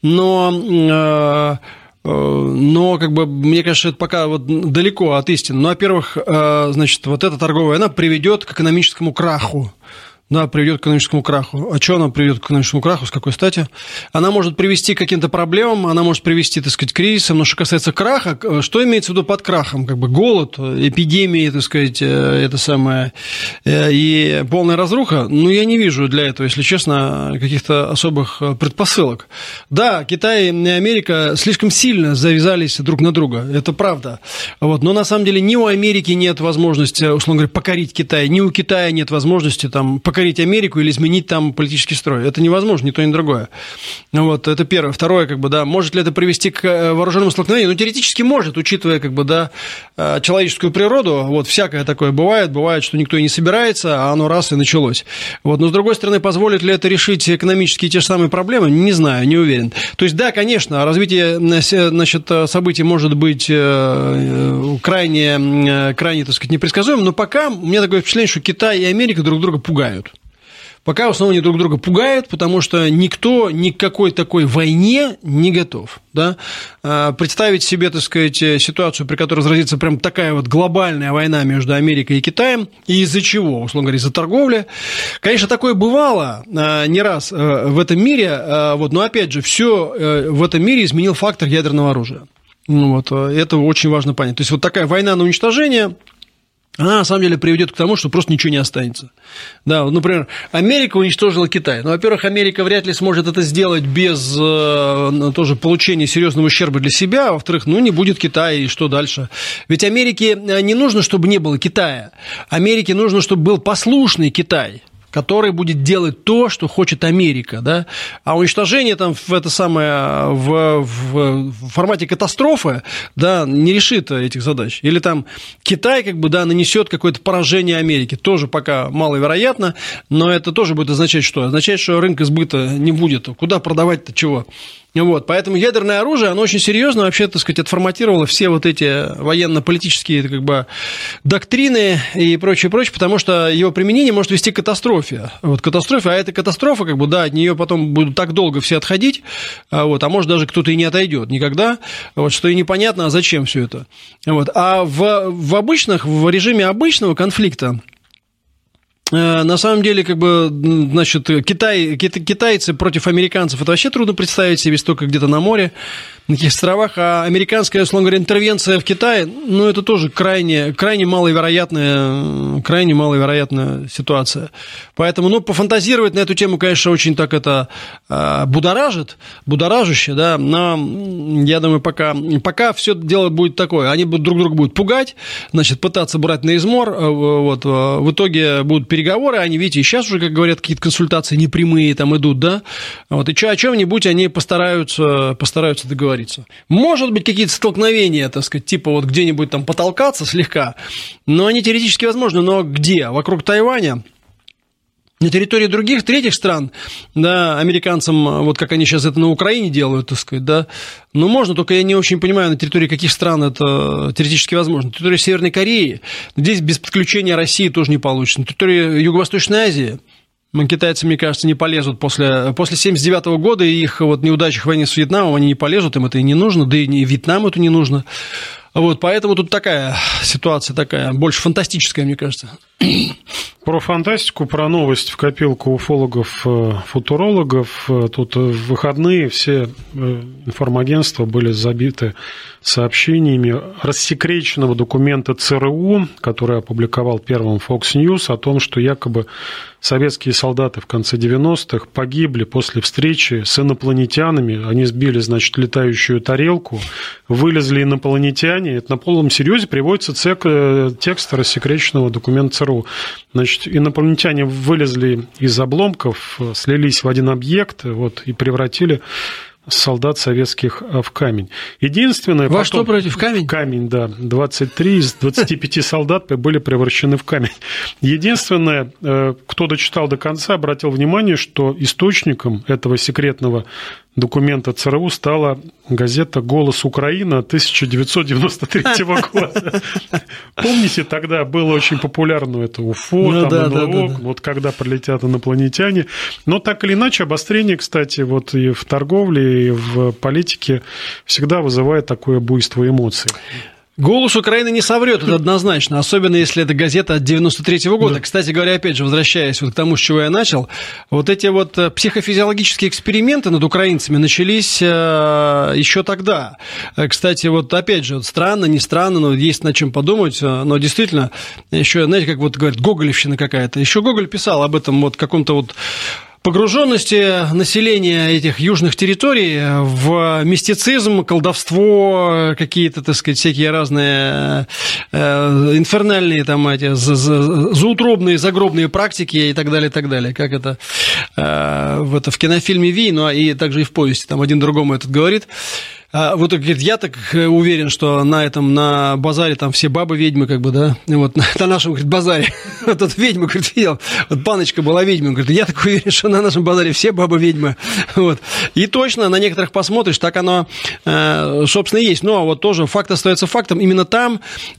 но как бы, мне кажется, это пока вот далеко от истины. Ну, во-первых, значит, вот эта торговая война приведет к экономическому краху. Да, приведет к экономическому краху. А что она приведет к экономическому краху? С какой стати? Она может привести к каким-то проблемам, она может привести, так сказать, к кризисам. Но что касается краха, что имеется в виду под крахом? Как бы голод, эпидемии, так сказать, это самое, и полная разруха? Ну, я не вижу для этого, если честно, каких-то особых предпосылок. Да, Китай и Америка слишком сильно завязались друг на друга, это правда. Вот. Но на самом деле ни у Америки нет возможности, условно говоря, покорить Китай, ни у Китая нет возможности там покорить Америку или изменить там политический строй. Это невозможно, ни то, ни другое. Вот, это первое. Второе, как бы, да, может ли это привести к вооруженному столкновению? Ну, теоретически может, учитывая, как бы, да, человеческую природу. Вот, всякое такое бывает. Бывает, что никто и не собирается, а оно раз и началось. Вот, но, с другой стороны, позволит ли это решить экономические те же самые проблемы? Не знаю, не уверен. То есть, да, конечно, развитие, значит, событий может быть крайне, так сказать, непредсказуемым, но пока у меня такое впечатление, что Китай и Америка друг друга пугают. Пока в основном они друг друга пугают, потому что никто ни к какой такой войне не готов. Да? Представить себе, так сказать, ситуацию, при которой разразится прям такая вот глобальная война между Америкой и Китаем, и из-за чего, условно говоря, из-за торговли. Конечно, такое бывало не раз в этом мире, вот, но опять же, все в этом мире изменил фактор ядерного оружия. Вот, это очень важно понять. То есть, вот такая война на уничтожение, она, на самом деле, приведет к тому, что просто ничего не останется. Да, например, Америка уничтожила Китай. Ну, во-первых, Америка вряд ли сможет это сделать без тоже получения серьезного ущерба для себя. А во-вторых, ну, не будет Китая, и что дальше? Ведь Америке не нужно, чтобы не было Китая. Америке нужно, чтобы был послушный Китай, который будет делать то, что хочет Америка, да, а уничтожение там в формате катастрофы, да, не решит этих задач. Или там Китай, как бы, да, нанесет какое-то поражение Америке, тоже пока маловероятно, но это тоже будет означать что? Означает, что рынка сбыта не будет, куда продавать-то чего? Вот, поэтому ядерное оружие, оно очень серьезно вообще, так сказать, отформатировало все вот эти военно-политические, как бы, доктрины и прочее, потому что его применение может вести к катастрофе. Вот, катастрофе, а эта катастрофа, как бы, да, от нее потом будут так долго все отходить, вот, а может даже кто-то и не отойдет никогда, вот, что и непонятно, а зачем все это. Вот, а в режиме обычного конфликта, на самом деле, как бы, значит, китайцы против американцев, это вообще трудно представить себе, если только где-то на море, на каких островах, а американская, условно говоря, интервенция в Китае, ну, это тоже крайне маловероятная ситуация. Поэтому, ну, пофантазировать на эту тему, конечно, очень так это будоражище, да, но я думаю, пока все дело будет такое, они друг друга будут пугать, значит, пытаться брать на измор, вот, в итоге будут переговоры, они, видите, и сейчас уже, как говорят, какие-то консультации непрямые там идут, да, вот, и о чем-нибудь они постараются договориться. Может быть, какие-то столкновения, так сказать, типа вот где-нибудь там потолкаться слегка, но они теоретически возможны, но где? Вокруг Тайваня? На территории других, третьих стран, да, американцам, вот как они сейчас это на Украине делают, так сказать, да, ну, можно, только я не очень понимаю, на территории каких стран это теоретически возможно. На территории Северной Кореи, здесь без подключения России тоже не получится. На территории Юго-Восточной Азии китайцы, мне кажется, не полезут после 1979 года, и их вот неудачи в войне с Вьетнамом, они не полезут, им это и не нужно, да и Вьетнаму это не нужно. Вот, поэтому тут такая ситуация, такая, больше фантастическая, мне кажется. Про фантастику, про новость в копилку уфологов, футурологов. Тут в выходные все информагентства были забиты сообщениями рассекреченного документа ЦРУ, который опубликовал первым Fox News, о том, что якобы советские солдаты в конце 90-х погибли после встречи с инопланетянами. Они сбили, значит, летающую тарелку, вылезли инопланетяне. Это на полном серьезе приводится текст рассекреченного документа ЦРУ. ЦРУ. Значит, инопланетяне вылезли из обломков, слились в один объект, вот, и превратили солдат советских в камень. Единственное... Во что против? В камень? В камень, да. 23 из 25 солдат были превращены в камень. Единственное, кто дочитал до конца, обратил внимание, что источником этого секретного документа ЦРУ стала газета «Голос Украины» 1993 года. Помните, тогда было очень популярно это УФО, вот когда прилетят инопланетяне. Но так или иначе, обострение, кстати, вот и в торговле, и в политике всегда вызывает такое буйство эмоций. «Голос Украины» не соврет, это однозначно, особенно если это газета от 93-го года. Да. Кстати говоря, опять же, возвращаясь вот к тому, с чего я начал, вот эти вот психофизиологические эксперименты над украинцами начались еще тогда. Кстати, вот опять же, странно, не странно, но есть над чем подумать, но действительно, еще, знаете, как вот говорят, гоголевщина какая-то. Еще Гоголь писал об этом вот каком-то вот погруженности населения этих южных территорий в мистицизм, колдовство, какие-то, так сказать, всякие разные инфернальные там эти заутробные, загробные практики и так далее, и так далее. Как это в кинофильме «Ви», ну и также и в повести, там один другому этот говорит. Вот, говорит, я так уверен, что на базаре там все бабы-ведьмы, как бы, да, вот на нашем, говорит, базаре, вот тут ведьма, говорит, видел, вот паночка была ведьма, говорит, я так уверен, что на нашем базаре все бабы-ведьмы, вот. И точно, на некоторых посмотришь, так оно, собственно, и есть, но вот тоже факт остается фактом, именно там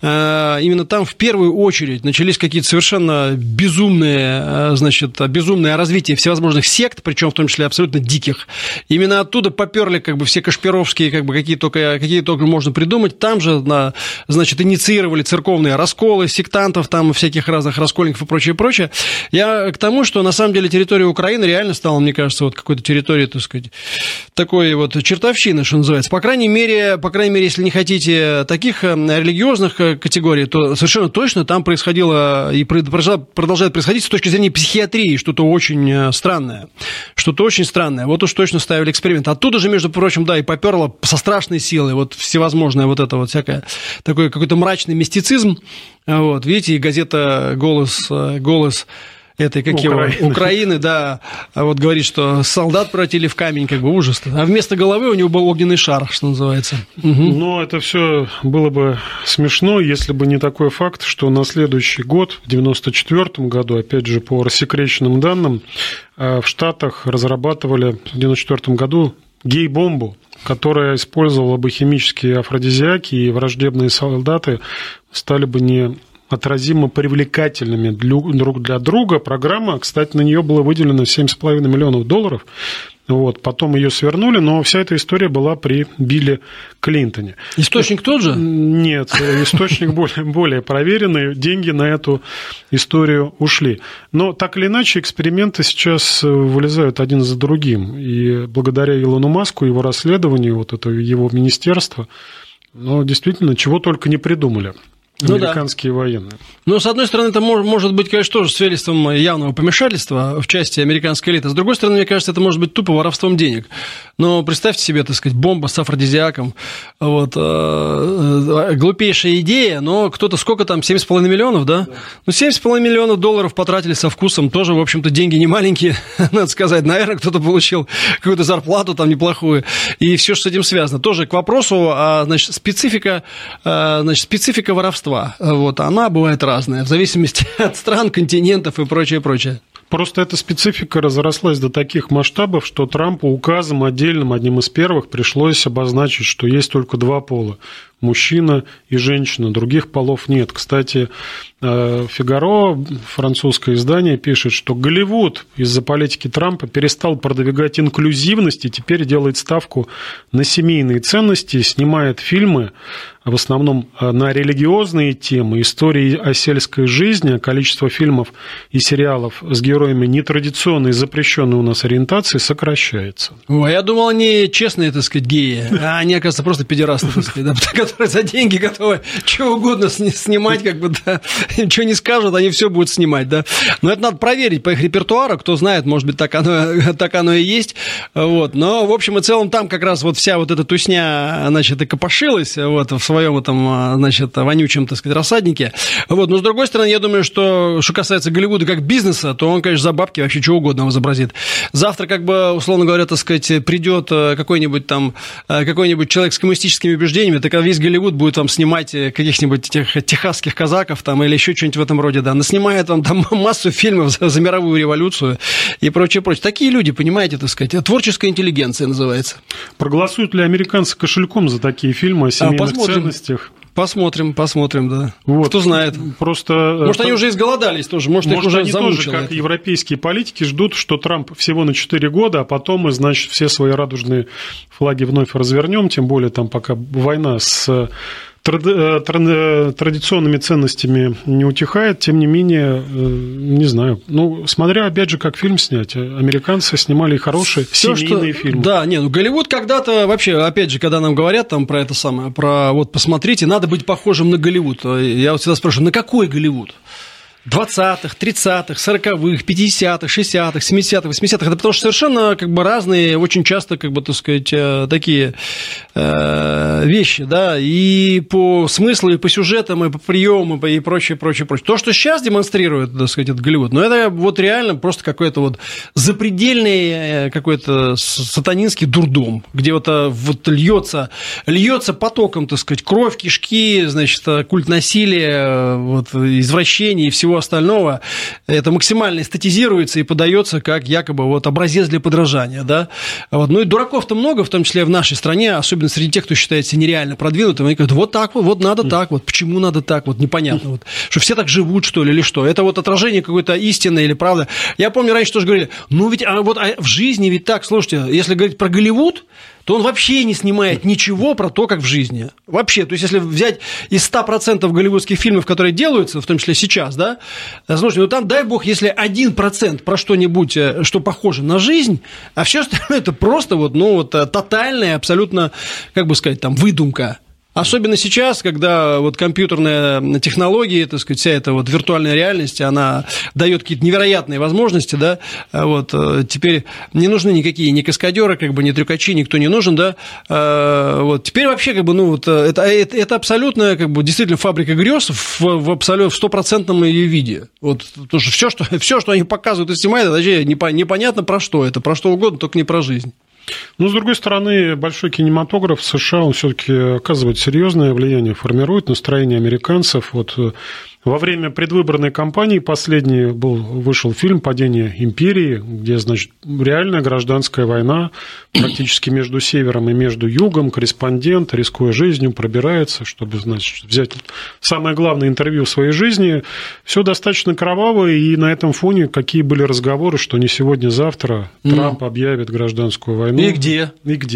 в первую очередь начались какие-то совершенно безумное развитие всевозможных сект, причем в том числе абсолютно диких, именно оттуда поперли, как бы, все кашпировские, как бы, какие только можно придумать. Там же, значит, инициировали церковные расколы, сектантов, там всяких разных раскольников и прочее, прочее. Я к тому, что на самом деле территория Украины реально стала, мне кажется, вот какой-то территорией, так сказать, такой вот чертовщины, что называется. По крайней мере, если не хотите таких религиозных категорий, то совершенно точно там происходило и продолжает происходить с точки зрения психиатрии что-то очень странное. Что-то очень странное. Вот уж точно ставили эксперимент. Оттуда же, между прочим, да, и поперло со страшной силой, вот всевозможное вот это вот всякое, такой какой-то мрачный мистицизм, вот, видите, и газета «Голос» этой, Украины, да, вот говорит, что солдат превратили в камень, как бы ужас, а вместо головы у него был огненный шар, что называется. Но это все было бы смешно, если бы не такой факт, что на следующий год, в 1994 году, опять же, по рассекреченным данным, в Штатах разрабатывали в 1994 году гей-бомбу, которая использовала бы химические афродизиаки, и враждебные солдаты стали бы неотразимо привлекательными друг для друга. Программа, кстати, на нее было выделено $7,5 миллионов. Вот, потом ее свернули, но вся эта история была при Билли Клинтоне. Источник тот же? Нет, источник более проверенный. Деньги на эту историю ушли. Но так или иначе, эксперименты сейчас вылезают один за другим. И благодаря Илону Маску, его расследованию, вот это его министерство, но действительно, чего только не придумали. Американские военные. Ну, с одной стороны, это может быть, конечно, тоже свидетельством явного помешательства в части американской элиты. С другой стороны, мне кажется, это может быть тупо воровством денег. Но представьте себе, так сказать, бомба с афродизиаком. Вот, глупейшая идея, но кто-то сколько там, 7,5 миллионов, да? Ну, $7,5 миллионов потратили со вкусом. Тоже, в общем-то, деньги не маленькие, надо сказать. Наверное, кто-то получил какую-то зарплату там неплохую. И все, что с этим связано. Тоже к вопросу, значит, специфика воровства. Вот, она бывает разная, в зависимости от стран, континентов и прочее, прочее. Просто эта специфика разрослась до таких масштабов, что Трампу указом отдельным, одним из первых, пришлось обозначить, что есть только два пола – мужчина и женщина, других полов нет. Кстати, «Фигаро», французское издание, пишет, что Голливуд из-за политики Трампа перестал продвигать инклюзивность и теперь делает ставку на семейные ценности, снимает фильмы, в основном на религиозные темы, истории о сельской жизни, количество фильмов и сериалов с героями нетрадиционной, запрещенной у нас ориентации сокращается. Ой, я думал, они честные, так сказать, геи, а они, оказывается, просто педерасты, так сказать, которые за деньги готовы что угодно снимать, как бы, да, ничего не скажут, они все будут снимать, да. Но это надо проверить по их репертуару, кто знает, может быть, так оно и есть, вот. Но, в общем и целом, там как раз вот вся вот эта тусня, значит, и копошилась, вот, в своем этом, значит, вонючем, так сказать, рассаднике. Вот. Но, с другой стороны, я думаю, что касается Голливуда как бизнеса, то он, конечно, за бабки вообще чего угодно изобразит. Завтра, как бы, условно говоря, так сказать, придет какой-нибудь человек с коммунистическими убеждениями, так весь Голливуд будет там снимать каких-нибудь техасских казаков там, или еще что-нибудь в этом роде, да, наснимает он там массу фильмов за мировую революцию и прочее. Такие люди, понимаете, так сказать, творческая интеллигенция называется. Проголосуют ли американцы кошельком за такие фильмы о семейных ценностях? Посмотрим, да. Вот. Кто знает. Просто... Может, они уже изголодались тоже, может их уже они тоже, как европейские политики, ждут, что Трамп всего на 4 года, а потом мы, значит, все свои радужные флаги вновь развернем, тем более там пока война с традиционными ценностями не утихает, тем не менее, не знаю. Ну, смотря, опять же, как фильм снять. Американцы снимали хорошие семейные фильмы. Да, Голливуд когда-то, вообще, опять же, когда нам говорят там про это самое, про вот посмотрите, надо быть похожим на Голливуд. Я вот всегда спрашиваю, на какой Голливуд? 20-х, 30-х, 40-х, 50-х, 60-х, 70-х, 80-х. Это потому что совершенно как бы разные, очень часто, как бы, так сказать, такие вещи, да, и по смыслу, и по сюжетам, и по приемам, и прочее. То, что сейчас демонстрирует, так сказать, этот Голливуд, это вот реально просто какой-то вот запредельный какой-то сатанинский дурдом, где вот льется потоком, так сказать, кровь, кишки, значит, культ насилия, вот, извращений и всего остального, это максимально эстетизируется и подается как якобы вот образец для подражания, да. Вот. Ну и дураков-то много, в том числе в нашей стране, особенно среди тех, кто считается нереально продвинутым, они говорят, вот так вот надо так вот, почему надо так вот, непонятно, вот, что все так живут, что ли, или что. Это вот отражение какой-то истины или правды. Я помню, раньше тоже говорили, ну ведь в жизни ведь так, слушайте, если говорить про Голливуд, то он вообще не снимает ничего про то, как в жизни. Вообще, то есть, если взять из 100% голливудских фильмов, которые делаются, в том числе сейчас, да, слушайте, ну там, дай бог, если 1% про что-нибудь, что похоже на жизнь, а все остальное это просто вот, ну, вот тотальная, абсолютно, как бы сказать, там, выдумка. Особенно сейчас, когда вот компьютерные технологии, так сказать, вся эта вот виртуальная реальность, она дает какие-то невероятные возможности, да, вот, теперь не нужны никакие ни каскадеры, как бы, ни трюкачи, никто не нужен, да, вот, теперь вообще, как бы, ну, вот, это абсолютно, как бы, действительно фабрика грез в абсолютно, в 100% ее виде, вот, потому что все, что они показывают и снимают, это вообще непонятно про что угодно, только не про жизнь. Но, с другой стороны, большой кинематограф в США, он все-таки оказывает серьезное влияние, формирует настроение американцев. Вот во время предвыборной кампании последней вышел фильм «Падение империи», где, значит, реальная гражданская война практически между севером и между югом. Корреспондент, рискуя жизнью, пробирается, чтобы, значит, взять самое главное интервью в своей жизни. Все достаточно кроваво, и на этом фоне какие были разговоры, что не сегодня-завтра Трамп объявит гражданскую войну. И где?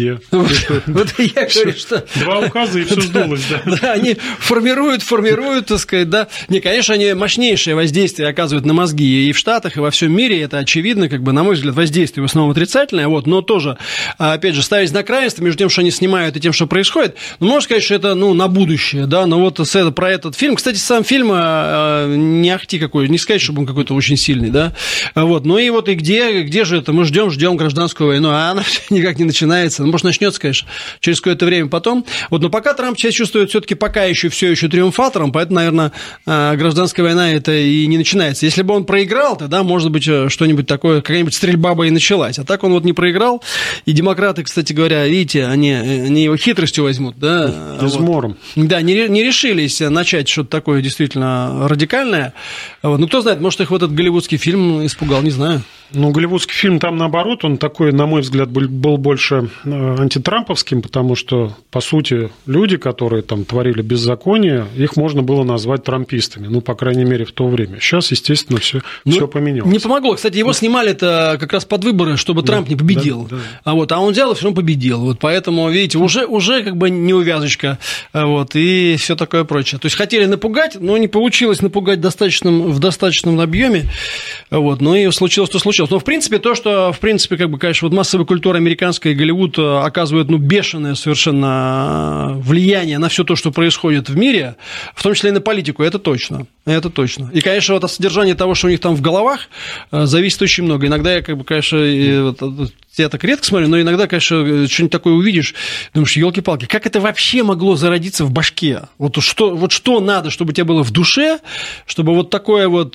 Вот я говорю, что... 2 указа, и все сдулось, да. Да, они формируют, так сказать, да. Не, конечно, они мощнейшее воздействие оказывают на мозги и в Штатах, и во всем мире, это очевидно, как бы, на мой взгляд, воздействие в основном отрицательное, вот, но тоже, опять же, ставить знак равенства между тем, что они снимают, и тем, что происходит, ну, можно сказать, что это, ну, на будущее, да, но вот про этот фильм, кстати, сам фильм не ахти какой, не сказать, чтобы он какой-то очень сильный, да, вот, ну, и вот, и где же это, мы ждем гражданскую войну, а она никак не начинается, ну, может, начнется, конечно, через какое-то время потом, вот, но пока Трамп себя чувствует все-таки пока еще все еще триумфатором, поэтому, наверное, гражданская война это и не начинается. Если бы он проиграл, тогда, может быть, что-нибудь такое, какая-нибудь стрельба бы и началась. А так он вот не проиграл. И демократы, кстати говоря, видите, они его хитростью возьмут. Да, измором. Вот. Да, не решились начать что-то такое действительно радикальное. Вот. Ну, кто знает, может, их вот этот голливудский фильм испугал, не знаю. Ну, голливудский фильм там, наоборот, он такой, на мой взгляд, был больше антитрамповским, потому что, по сути, люди, которые там творили беззаконие, их можно было назвать трампистами, ну, по крайней мере, в то время. Сейчас, естественно, все поменялось. Не помогло. Кстати, его снимали-то как раз под выборы, чтобы Трамп не победил. Да. А он взял и все равно победил. Вот поэтому, видите, уже как бы неувязочка, вот, и все такое прочее. То есть хотели напугать, но не получилось напугать в достаточном объеме. Вот, ну и случилось, то случилось. Но, в принципе, как бы, конечно, вот массовая культура американская и Голливуд оказывают, ну, бешеное совершенно влияние на все то, что происходит в мире, в том числе и на политику, это точно. Это точно. И, конечно, вот от содержания того, что у них там в головах, зависит очень много. Иногда я, как бы, конечно, я так редко смотрю, но иногда, конечно, что-нибудь такое увидишь, думаешь, елки-палки, как это вообще могло зародиться в башке? Вот что надо, чтобы у тебя было в душе, чтобы вот такое вот,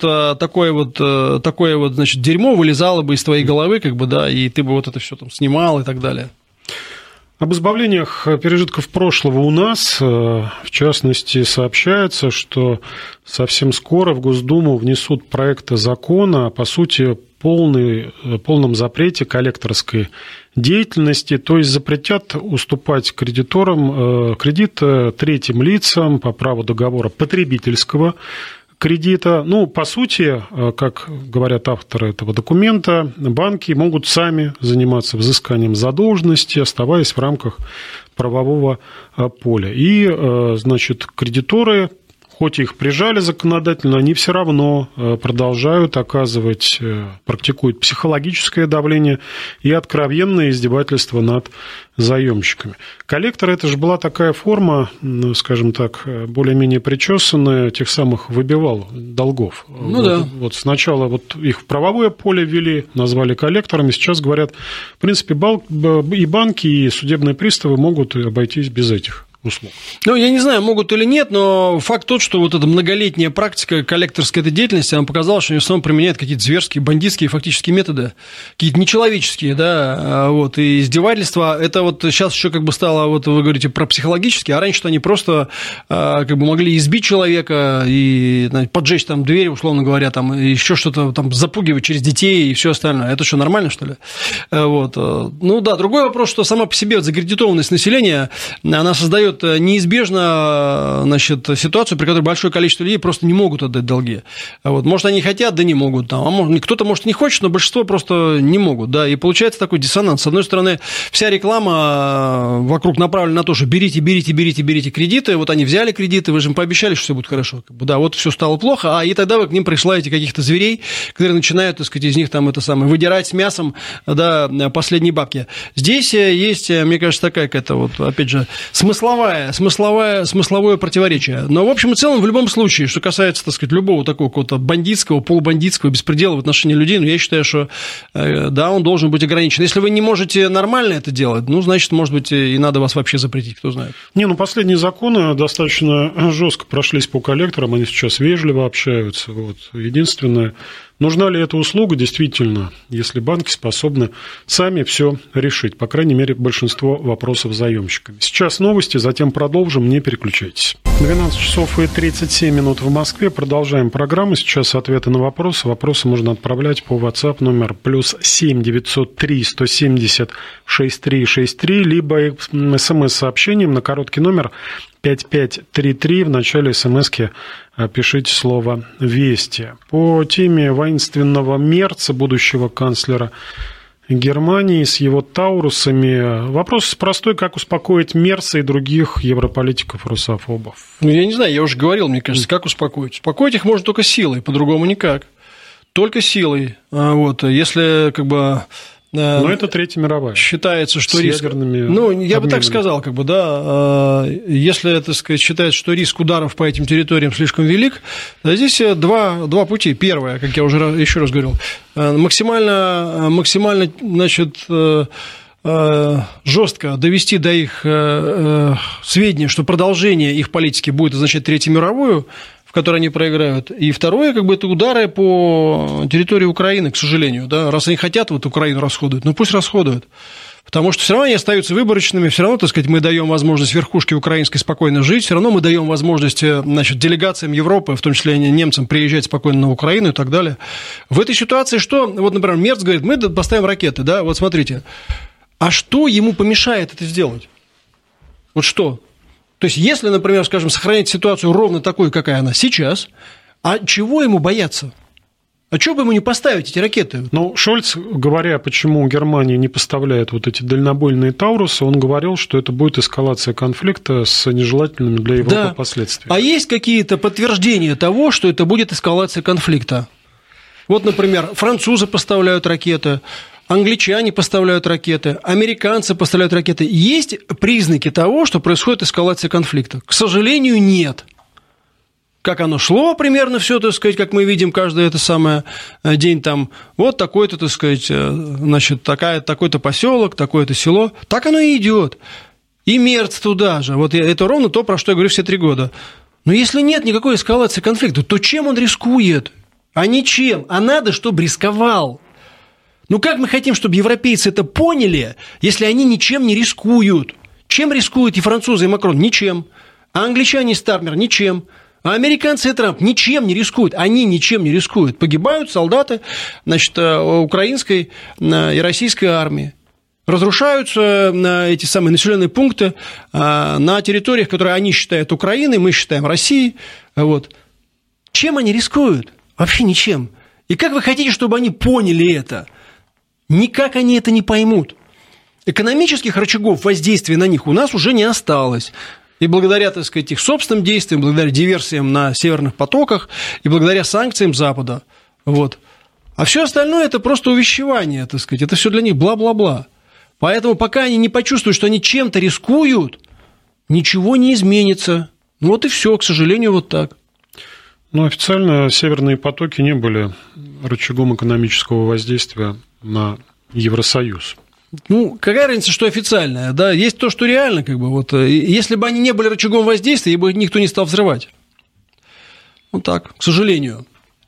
значит, дерьмо вылезало бы из твоей головы, как бы, да, и ты бы вот это все там снимал и так далее. Об избавлениях пережитков прошлого у нас, в частности, сообщается, что совсем скоро в Госдуму внесут проект закона, по сути, полном запрете коллекторской деятельности, то есть запретят уступать кредиторам кредит третьим лицам по праву договора потребительского кредита. Ну, по сути, как говорят авторы этого документа, банки могут сами заниматься взысканием задолженности, оставаясь в рамках правового поля. И, значит, кредиторы, хоть их прижали законодательно, они все равно продолжают оказывать, практикуют психологическое давление и откровенное издевательство над заемщиками. Коллектор – это же была такая форма, скажем так, более-менее причесанная, тех самых выбивал долгов. Ну да. Вот сначала вот их в правовое поле ввели, назвали коллекторами, сейчас говорят, в принципе, и банки, и судебные приставы могут обойтись без этих услуг. Ну, я не знаю, могут или нет, но факт тот, что вот эта многолетняя практика коллекторской этой деятельности, она показала, что они в основном применяют какие-то зверские, бандитские фактические методы, какие-то нечеловеческие, да, вот, и издевательства. Это вот сейчас еще как бы стало, вот вы говорите про психологические, а раньше-то они просто как бы могли избить человека и поджечь там дверь, условно говоря, там, еще что-то там запугивать через детей и все остальное. Это что, нормально, что ли? Вот. Ну да, другой вопрос, что сама по себе вот закредитованность населения, она создает неизбежно, значит, ситуацию, при которой большое количество людей просто не могут отдать долги. Вот. Может, они хотят, да не могут. Там. А кто-то, может, не хочет, но большинство просто не могут. Да. И получается такой диссонанс. С одной стороны, вся реклама вокруг направлена на то, что берите кредиты. Вот они взяли кредиты, вы же им пообещали, что все будет хорошо. Да, вот все стало плохо, и тогда вы к ним присылаете каких-то зверей, которые начинают, так сказать, из них там это самое, выдирать с мясом, да, последние бабки. Здесь есть, мне кажется, такая какая-то, вот, опять же, смысловое противоречие. Но, в общем и целом, в любом случае, что касается, так сказать, любого такого какого-то бандитского, полубандитского беспредела в отношении людей, я считаю, что, да, он должен быть ограничен. Если вы не можете нормально это делать, значит, может быть, и надо вас вообще запретить, кто знает. Последние законы достаточно жестко прошлись по коллекторам, они сейчас вежливо общаются. Вот. Единственное, нужна ли эта услуга действительно, если банки способны сами все решить, по крайней мере, большинство вопросов с заемщиками. Сейчас новости, затем продолжим, не переключайтесь. 12 часов и 37 минут в Москве. Продолжаем программу. Сейчас ответы на вопросы. Вопросы можно отправлять по WhatsApp номер +7 903 170 6363, либо смс-сообщением на короткий номер 5533. В начале смс-ки пишите слово «Вести». По теме воинственного Мерца, будущего канцлера Германии, с его таурусами. Вопрос простой: как успокоить Мерца и других европолитиков-русофобов? Я не знаю, я уже говорил, мне кажется, как успокоить. Успокоить их можно только силой, по-другому никак. Только силой. Вот. Если как бы... Но это Третья мировая. Считается, что риск... я бы так сказал, как бы, да, если, так сказать, считается, что риск ударов по этим территориям слишком велик, здесь два пути. Первое, как я уже еще раз говорил, максимально, значит, жестко довести до их сведения, что продолжение их политики будет означать Третью мировую, в которой они проиграют. И второе, как бы, это удары по территории Украины, к сожалению. Да? Раз они хотят вот Украину расходовать, пусть расходуют. Потому что все равно они остаются выборочными, все равно, так сказать, мы даем возможность верхушке украинской спокойно жить, все равно мы даем возможность, значит, делегациям Европы, в том числе немцам, приезжать спокойно на Украину и так далее. В этой ситуации что? Вот, например, Мерц говорит, мы поставим ракеты, да, вот смотрите. А что ему помешает это сделать? Вот что? То есть, если, например, скажем, сохранить ситуацию ровно такой, какая она сейчас, а чего ему бояться? А чего бы ему не поставить эти ракеты? Шольц, говоря, почему Германия не поставляет вот эти дальнобойные Таурусы, он говорил, что это будет эскалация конфликта с нежелательными для Европы последствиями. А есть какие-то подтверждения того, что это будет эскалация конфликта? Вот, например, французы поставляют ракеты, англичане поставляют ракеты, американцы поставляют ракеты. Есть признаки того, что происходит эскалация конфликта? К сожалению, нет. как оно шло примерно все, так сказать, как мы видим каждый это самое день там, вот такой-то, так сказать, значит, такой-то поселок, такое-то село, так оно и идет. И Мерц туда же, вот это ровно то, про что я говорю все 3 года. Но если нет никакой эскалации конфликта, то чем он рискует? А ничем, а надо, чтобы рисковал. Ну как мы хотим, чтобы европейцы это поняли, если они ничем не рискуют? Чем рискуют и французы, и Макрон? Ничем. А англичане и Стармер? Ничем. А американцы и Трамп ничем не рискуют. Они ничем не рискуют. Погибают солдаты, значит, украинской и российской армии. Разрушаются эти самые населенные пункты на территориях, которые они считают Украиной, мы считаем Россией. Вот. Чем они рискуют? Вообще ничем. И как вы хотите, чтобы они поняли это? Никак они это не поймут. Экономических рычагов воздействия на них у нас уже не осталось. И благодаря, так сказать, их собственным действиям, благодаря диверсиям на северных потоках и благодаря санкциям Запада. Вот. А все остальное – это просто увещевание, так сказать. Это все для них бла-бла-бла. Поэтому пока они не почувствуют, что они чем-то рискуют, ничего не изменится. Вот и все, к сожалению, вот так. Но официально северные потоки не были рычагом экономического воздействия на Евросоюз. Ну, какая разница, что официальное, да? Есть то, что реально, как бы, вот. Если бы они не были рычагом воздействия, их бы никто не стал взрывать. Вот так, к сожалению.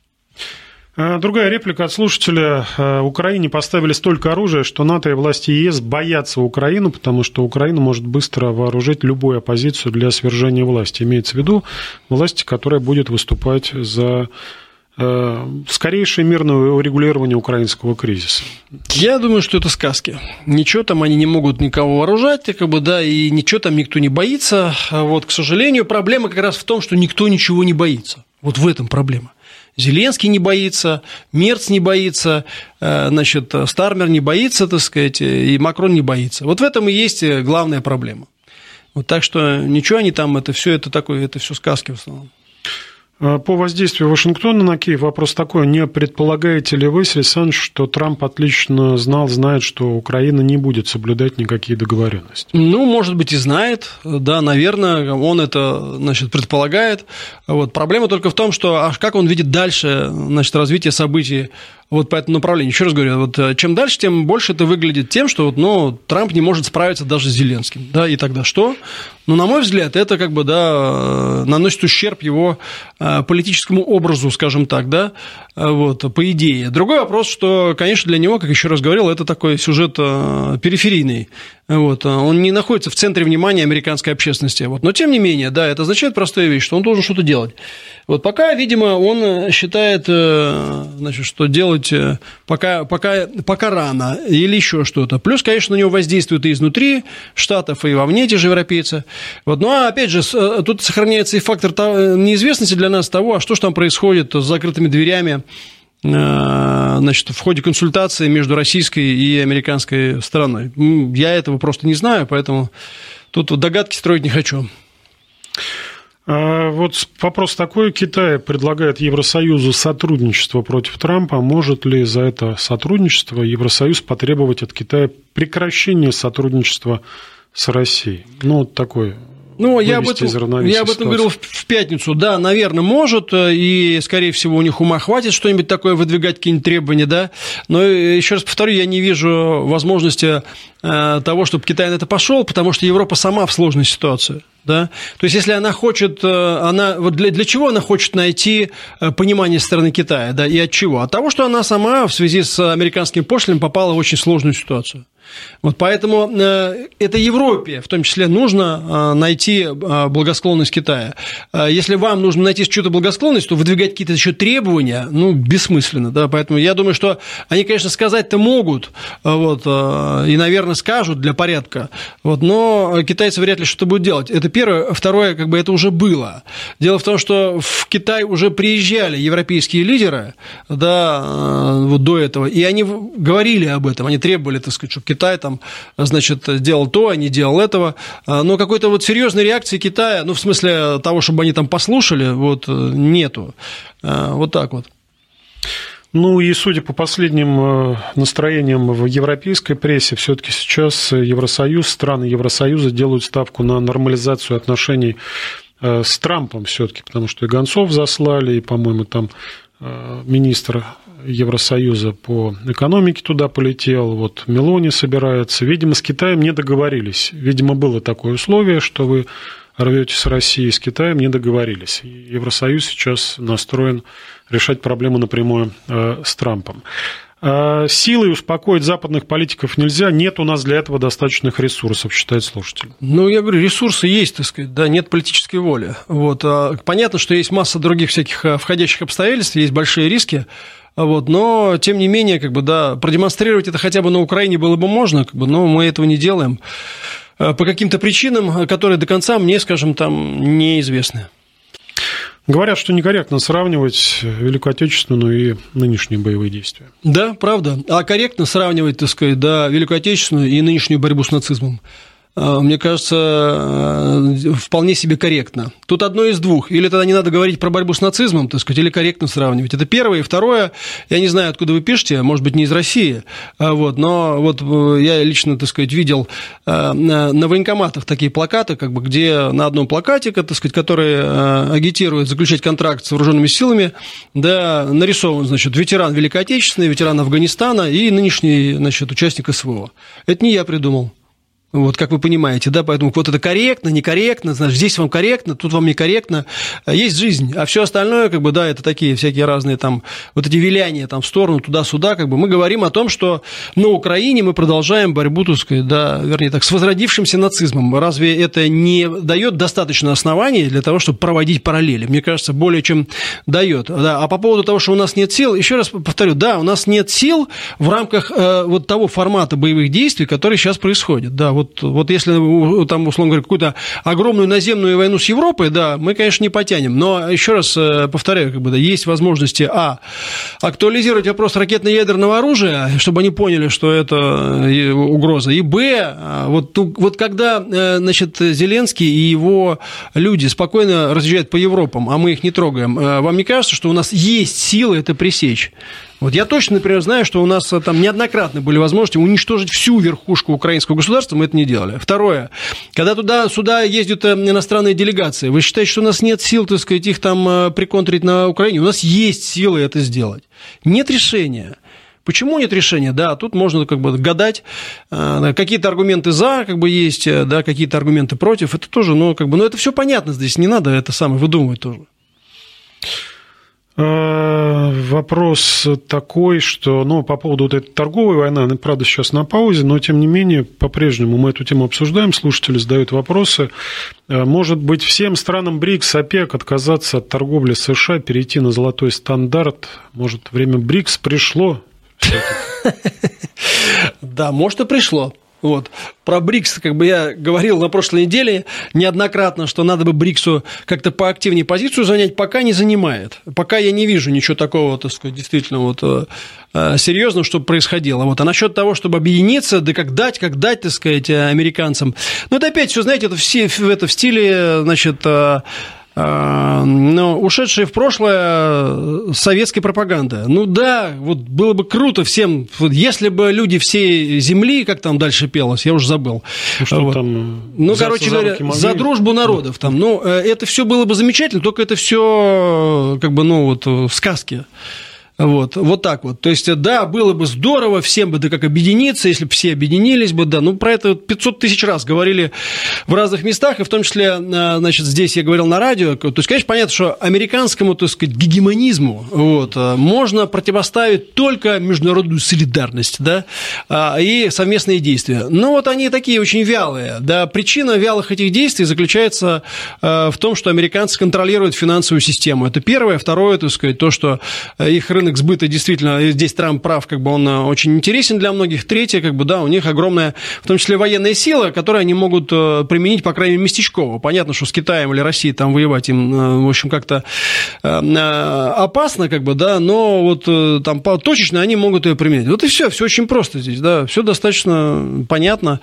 Другая реплика от слушателя. Украине поставили столько оружия, что НАТО и власти ЕС боятся Украину, потому что Украина может быстро вооружить любую оппозицию для свержения власти. Имеется в виду власти, которая будет выступать за скорейшее мирное урегулирование украинского кризиса. Я думаю, что это сказки. Ничего там они не могут никого вооружать, как бы, да, и ничего там никто не боится. Вот, к сожалению, проблема как раз в том, что никто ничего не боится. Вот в этом проблема. Зеленский не боится, Мерц не боится, значит, Стармер не боится, так сказать, и Макрон не боится. Вот в этом и есть главная проблема. Вот так что ничего они там, это все сказки в основном. По воздействию Вашингтона на Киев вопрос такой. Не предполагаете ли вы, Сергей Александрович, что Трамп отлично знает, что Украина не будет соблюдать никакие договоренности? Ну, может быть, и знает. Да, наверное, он это, значит, предполагает. Вот. Проблема только в том, что как он видит дальше, значит, развитие событий вот по этому направлению. Еще раз говорю, вот чем дальше, тем больше это выглядит тем, что вот, ну, Трамп не может справиться даже с Зеленским. Да, и тогда что? Ну, на мой взгляд, это как бы, да, наносит ущерб его политическому образу, скажем так, да, вот, по идее. Другой вопрос, что, конечно, для него, как еще раз говорил, это такой сюжет периферийный. Вот, он не находится в центре внимания американской общественности. Вот, но, тем не менее, да, это означает простую вещь, что он должен что-то делать. Вот пока, видимо, он считает, значит, что делать пока рано или еще что-то. Плюс, конечно, на него воздействует и изнутри Штатов, и вовне те же европейцы. Вот, ну, а опять же, тут сохраняется и фактор неизвестности для нас того, а что же там происходит с закрытыми дверями, значит, в ходе консультации между российской и американской стороной. Я этого просто не знаю, поэтому тут догадки строить не хочу. Вот вопрос такой. Китай предлагает Евросоюзу сотрудничество против Трампа. Может ли за это сотрудничество Евросоюз потребовать от Китая прекращения сотрудничества с Россией? Ну, вот такой... Ну, я об этом говорил в пятницу. Да, наверное, может, и, скорее всего, у них ума хватит что-нибудь такое выдвигать, какие-нибудь требования, да. Но, еще раз повторю, я не вижу возможности того, чтобы Китай на это пошел, потому что Европа сама в сложной ситуации. Да? То есть, если она хочет, вот для чего она хочет найти понимание со стороны Китая, да, и от чего? От того, что она сама в связи с американским пошлином попала в очень сложную ситуацию. Вот поэтому это Европе, в том числе, нужно найти благосклонность Китая. Если вам нужно найти чью-то благосклонность, то выдвигать какие-то еще требования, ну, бессмысленно. Да? Поэтому я думаю, что они, конечно, сказать-то могут, вот, и, наверное, скажут для порядка, вот, но китайцы вряд ли что-то будут делать. Это первое. Второе, как бы это уже было. Дело в том, что в Китай уже приезжали европейские лидеры, да, вот до этого, и они говорили об этом, они требовали, так сказать, чтобы Китай там, значит, делал то, а не делал этого. Но какой-то вот серьезной реакции Китая, ну, в смысле того, чтобы они там послушали, вот, нету. Вот так вот. Ну и судя по последним настроениям в европейской прессе, все-таки сейчас Евросоюз, страны Евросоюза делают ставку на нормализацию отношений с Трампом все-таки, потому что и гонцов заслали, и, по-моему, там министр Евросоюза по экономике туда полетел, вот Мелони собирается. Видимо, с Китаем не договорились. Видимо, было такое условие, что вы рветесь с Россией, с Китаем не договорились. Евросоюз сейчас настроен решать проблему напрямую с Трампом. Силой успокоить западных политиков нельзя, нет у нас для этого достаточных ресурсов, считает слушатель. Ну, я говорю, ресурсы есть, так сказать, да, нет политической воли. Вот. Понятно, что есть масса других всяких входящих обстоятельств, есть большие риски, вот, но, тем не менее, как бы, да, продемонстрировать это хотя бы на Украине было бы можно, как бы, но мы этого не делаем по каким-то причинам, которые до конца мне, скажем, там, неизвестны. Говорят, что некорректно сравнивать Великую Отечественную и нынешние боевые действия. Да, правда. А корректно сравнивать, так сказать, да, Великую Отечественную и нынешнюю борьбу с нацизмом. Мне кажется, вполне себе корректно. Тут одно из двух. Или тогда не надо говорить про борьбу с нацизмом, так сказать, или корректно сравнивать. Это первое. И второе, я не знаю, откуда вы пишете, может быть, не из России, вот, но вот я лично, так сказать, видел на военкоматах такие плакаты, как бы, где на одном плакате, так сказать, который агитирует заключать контракт с вооруженными силами, да, нарисован, значит, ветеран Великой Отечественной, ветеран Афганистана и нынешний, значит, участник СВО. Это не я придумал. Вот, как вы понимаете, да, поэтому вот это корректно, некорректно, значит, здесь вам корректно, тут вам некорректно, есть жизнь, а все остальное, как бы, да, это такие всякие разные там, вот эти виляния там в сторону, туда-сюда, как бы, мы говорим о том, что на Украине мы продолжаем борьбу, так сказать, да, вернее так, с возродившимся нацизмом. Разве это не дает достаточно оснований для того, чтобы проводить параллели? Мне кажется, более чем дает. Да. А по поводу того, что у нас нет сил, еще раз повторю, да, у нас нет сил в рамках вот того формата боевых действий, который сейчас происходит, да, вот если там, условно говоря, какую-то огромную наземную войну с Европой, да, мы, конечно, не потянем. Но, еще раз повторяю, как бы, да, есть возможности, актуализировать вопрос ракетно-ядерного оружия, чтобы они поняли, что это угроза, и, вот когда, значит, Зеленский и его люди спокойно разъезжают по Европам, а мы их не трогаем, вам не кажется, что у нас есть силы это пресечь? Вот я точно, например, знаю, что у нас там неоднократно были возможности уничтожить всю верхушку украинского государства, мы это не делали. Второе, когда сюда ездят иностранные делегации, вы считаете, что у нас нет сил, так сказать, их там приконтрить на Украине? У нас есть силы это сделать. Нет решения. Почему нет решения? Да, тут можно как бы гадать, какие-то аргументы за, как бы есть, да, какие-то аргументы против, это тоже, но это все понятно здесь, не надо это самое выдумывать тоже. Вопрос такой, что, по поводу вот этой торговой войны, она, правда, сейчас на паузе, но, тем не менее, по-прежнему мы эту тему обсуждаем, слушатели задают вопросы. Может быть, всем странам БРИКС, ОПЕК отказаться от торговли с США, перейти на золотой стандарт? Может, время БРИКС пришло? Да, может, и пришло. Вот. Про БРИКС, как бы я говорил на прошлой неделе неоднократно, что надо бы БРИКСу как-то поактивнее позицию занять, пока не занимает. Пока я не вижу ничего такого, так сказать, действительно серьезного, чтобы происходило. Вот. А насчет того, чтобы объединиться, да как дать, так сказать, американцам. Это опять все, знаете, это в стиле, значит, ушедшие в прошлое советской пропаганды. Да, вот было бы круто всем, если бы люди всей земли, как там дальше пелось, я уже забыл. Что там? Короче говоря, за дружбу народов. Там, это все было бы замечательно, только это все сказки. Вот так вот. То есть, да, было бы здорово всем бы, да как объединиться, если бы все объединились бы, да. Про это 500 тысяч раз говорили в разных местах, и в том числе, значит, здесь я говорил на радио. То есть, конечно, понятно, что американскому, так сказать, гегемонизму можно противоставить только международную солидарность, да, и совместные действия. Но они такие очень вялые. Да. Причина вялых этих действий заключается в том, что американцы контролируют финансовую систему. Это первое. Второе, так сказать, то, что их рынок сбыта действительно, здесь Трамп прав, он очень интересен для многих. Третье, у них огромная, в том числе военная сила, которую они могут применить, по крайней мере, местечково. Понятно, что с Китаем или Россией там воевать им, в общем, как-то опасно, но там точечно они могут ее применять. Вот и все очень просто здесь, да, все достаточно понятно.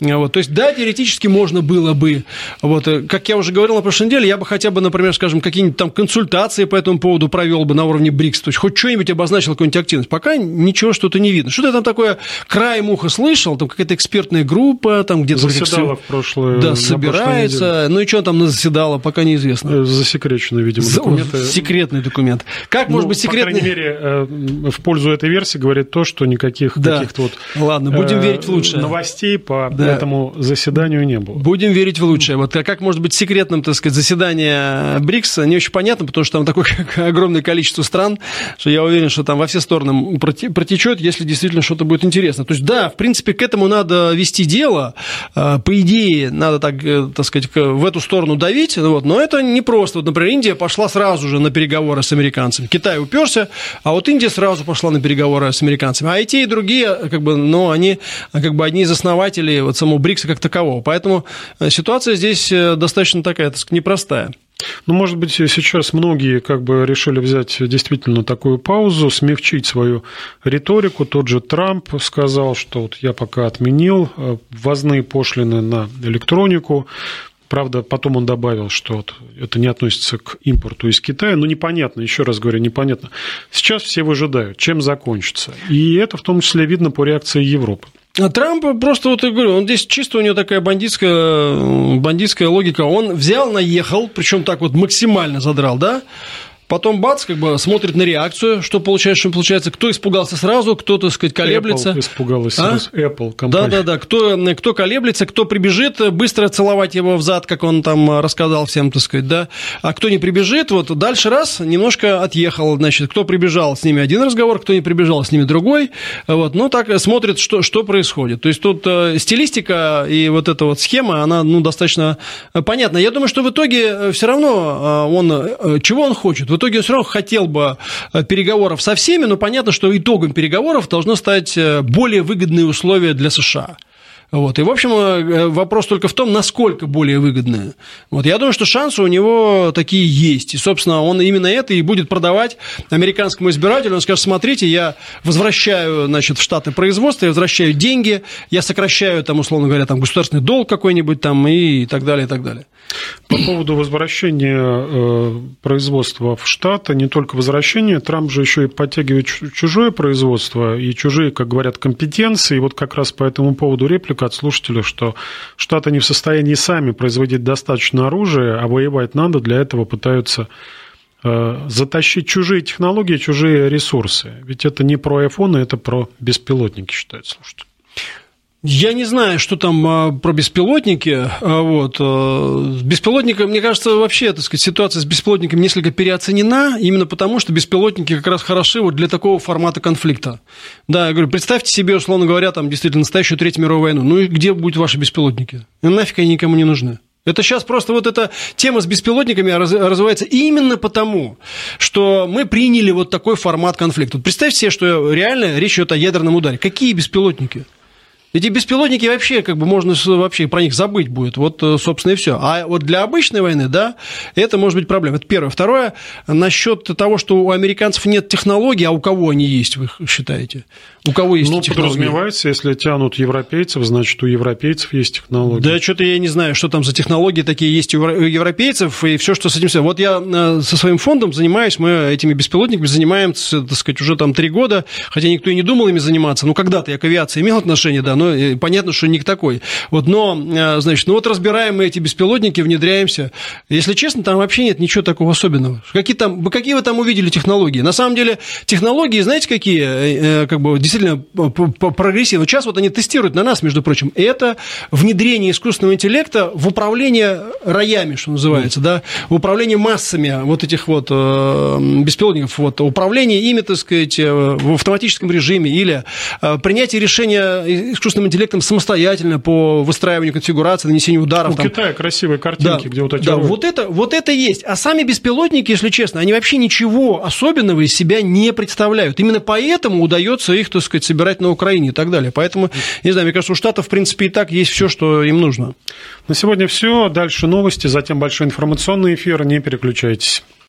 Вот. То есть, да, теоретически можно было бы, вот, как я уже говорил на прошлой неделе, я бы хотя бы, например, скажем, какие-нибудь там консультации по этому поводу провел бы на уровне БРИКС, то есть хоть что-нибудь обозначил, какую-нибудь активность. Пока ничего что-то не видно. Что-то там такое краем уха слышал, там какая-то экспертная группа, там где-то... Заседала в прошлое... Да, собирается. Ну и что там заседала, пока неизвестно. Засекреченный, видимо, документ. Секретный документ. Как может быть секретный? По крайней мере, в пользу этой версии говорит то, что никаких каких-то вот... Ладно, будем верить в лучшее. Новостей по этому заседанию не было. Будем верить в лучшее. Вот как может быть секретным, так сказать, заседание БРИКС, не очень понятно, потому что там такое огромное количество стран, что я уверен, что там во все стороны протечет, если действительно что-то будет интересно. То есть, да, в принципе, к этому надо вести дело. По идее, надо, так сказать, в эту сторону давить, вот, но это непросто. Вот, например, Индия пошла сразу же на переговоры с американцами. Китай уперся, а вот Индия сразу пошла на переговоры с американцами. А и те, и другие, как бы, но они как бы одни из основателей вот самого БРИКСа как такового. Поэтому ситуация здесь достаточно такая, так сказать, непростая. Ну, может быть, сейчас многие как бы решили взять действительно такую паузу, смягчить свою риторику. Тот же Трамп сказал, что вот я пока отменил ввозные пошлины на электронику. Правда, потом он добавил, что вот это не относится к импорту из Китая. Но непонятно, еще раз говорю, непонятно. Сейчас все выжидают, чем закончится. И это в том числе видно по реакции Европы. А Трамп просто, вот я говорю, он здесь чисто у него такая бандитская логика. Он взял, наехал, причем так вот максимально задрал, да? Потом бац, как бы смотрит на реакцию, что получается, кто испугался сразу, кто, так сказать, колеблется. Apple испугалась сразу, Apple компания. Да, кто колеблется, кто прибежит быстро целовать его в зад, как он там рассказал всем, так сказать, да. А кто не прибежит, вот дальше раз, немножко отъехал, значит, кто прибежал, с ними один разговор, кто не прибежал, с ними другой, вот, ну, так смотрит, что происходит. То есть тут стилистика и вот эта вот схема, она, ну, достаточно понятна. Я думаю, что в итоге все равно чего он хочет? В итоге он все равно хотел бы переговоров со всеми, но понятно, что итогом переговоров должно стать более выгодные условия для США. Вот. И, в общем, вопрос только в том, насколько более выгодные. Вот. Я думаю, что шансы у него такие есть. И, собственно, он именно это и будет продавать американскому избирателю. Он скажет, смотрите, я возвращаю, значит, в Штаты производства, я возвращаю деньги, я сокращаю, там, условно говоря, там, государственный долг какой-нибудь там, и так далее, и так далее. По поводу возвращения производства в Штаты, не только возвращения, Трамп же еще и подтягивает чужое производство и чужие, как говорят, компетенции. И вот как раз по этому поводу реплика от слушателя, что Штаты не в состоянии сами производить достаточно оружия, а воевать надо, для этого пытаются затащить чужие технологии, чужие ресурсы. Ведь это не про айфоны, это про беспилотники, считают слушатели. Я не знаю, что там про беспилотники. Вот. С беспилотниками, мне кажется, вообще, так сказать, ситуация с беспилотниками несколько переоценена, именно потому, что беспилотники как раз хороши вот для такого формата конфликта. Да, я говорю, представьте себе, условно говоря, там действительно настоящую Третью мировую войну. Ну и где будут ваши беспилотники? И нафиг они никому не нужны. Это сейчас просто вот эта тема с беспилотниками развивается именно потому, что мы приняли вот такой формат конфликта. Вот представьте себе, что реально речь идет о ядерном ударе. Какие беспилотники? Эти беспилотники вообще, как бы, можно вообще про них забыть будет. Вот, собственно, и все. А вот для обычной войны, да, это может быть проблема. Это первое. Второе, насчет того, что у американцев нет технологий, а у кого они есть, вы считаете? У кого есть технологии? Ну, подразумевается, если тянут европейцев, значит, у европейцев есть технологии. Да, что-то я не знаю, что там за технологии такие есть у европейцев, и все, что с этим связано. Вот я со своим фондом занимаюсь, мы этими беспилотниками занимаемся, так сказать, уже там 3 года, хотя никто и не думал ими заниматься. Ну, когда-то я к авиации имел отношение, да, но понятно, что не к такой. Вот, но, значит, ну вот разбираем мы эти беспилотники, внедряемся. Если честно, там вообще нет ничего такого особенного. Какие вы там увидели технологии? На самом деле, технологии, знаете, какие, как бы, действительно прогрессивные. Сейчас вот они тестируют на нас, между прочим. Это внедрение искусственного интеллекта в управление роями, что называется, да, в управление массами вот этих вот беспилотников, вот, управление ими, так сказать, в автоматическом режиме или принятие решения искусственным интеллектом самостоятельно по выстраиванию конфигурации, нанесению ударов. У Китая красивые картинки, да, где вот эти... Да, вот это есть. А сами беспилотники, если честно, они вообще ничего особенного из себя не представляют. Именно поэтому удается их, так сказать, собирать на Украине и так далее. Поэтому, не знаю, мне кажется, у Штатов, в принципе, и так есть все, что им нужно. На сегодня все. Дальше новости, затем большой информационный эфир. Не переключайтесь.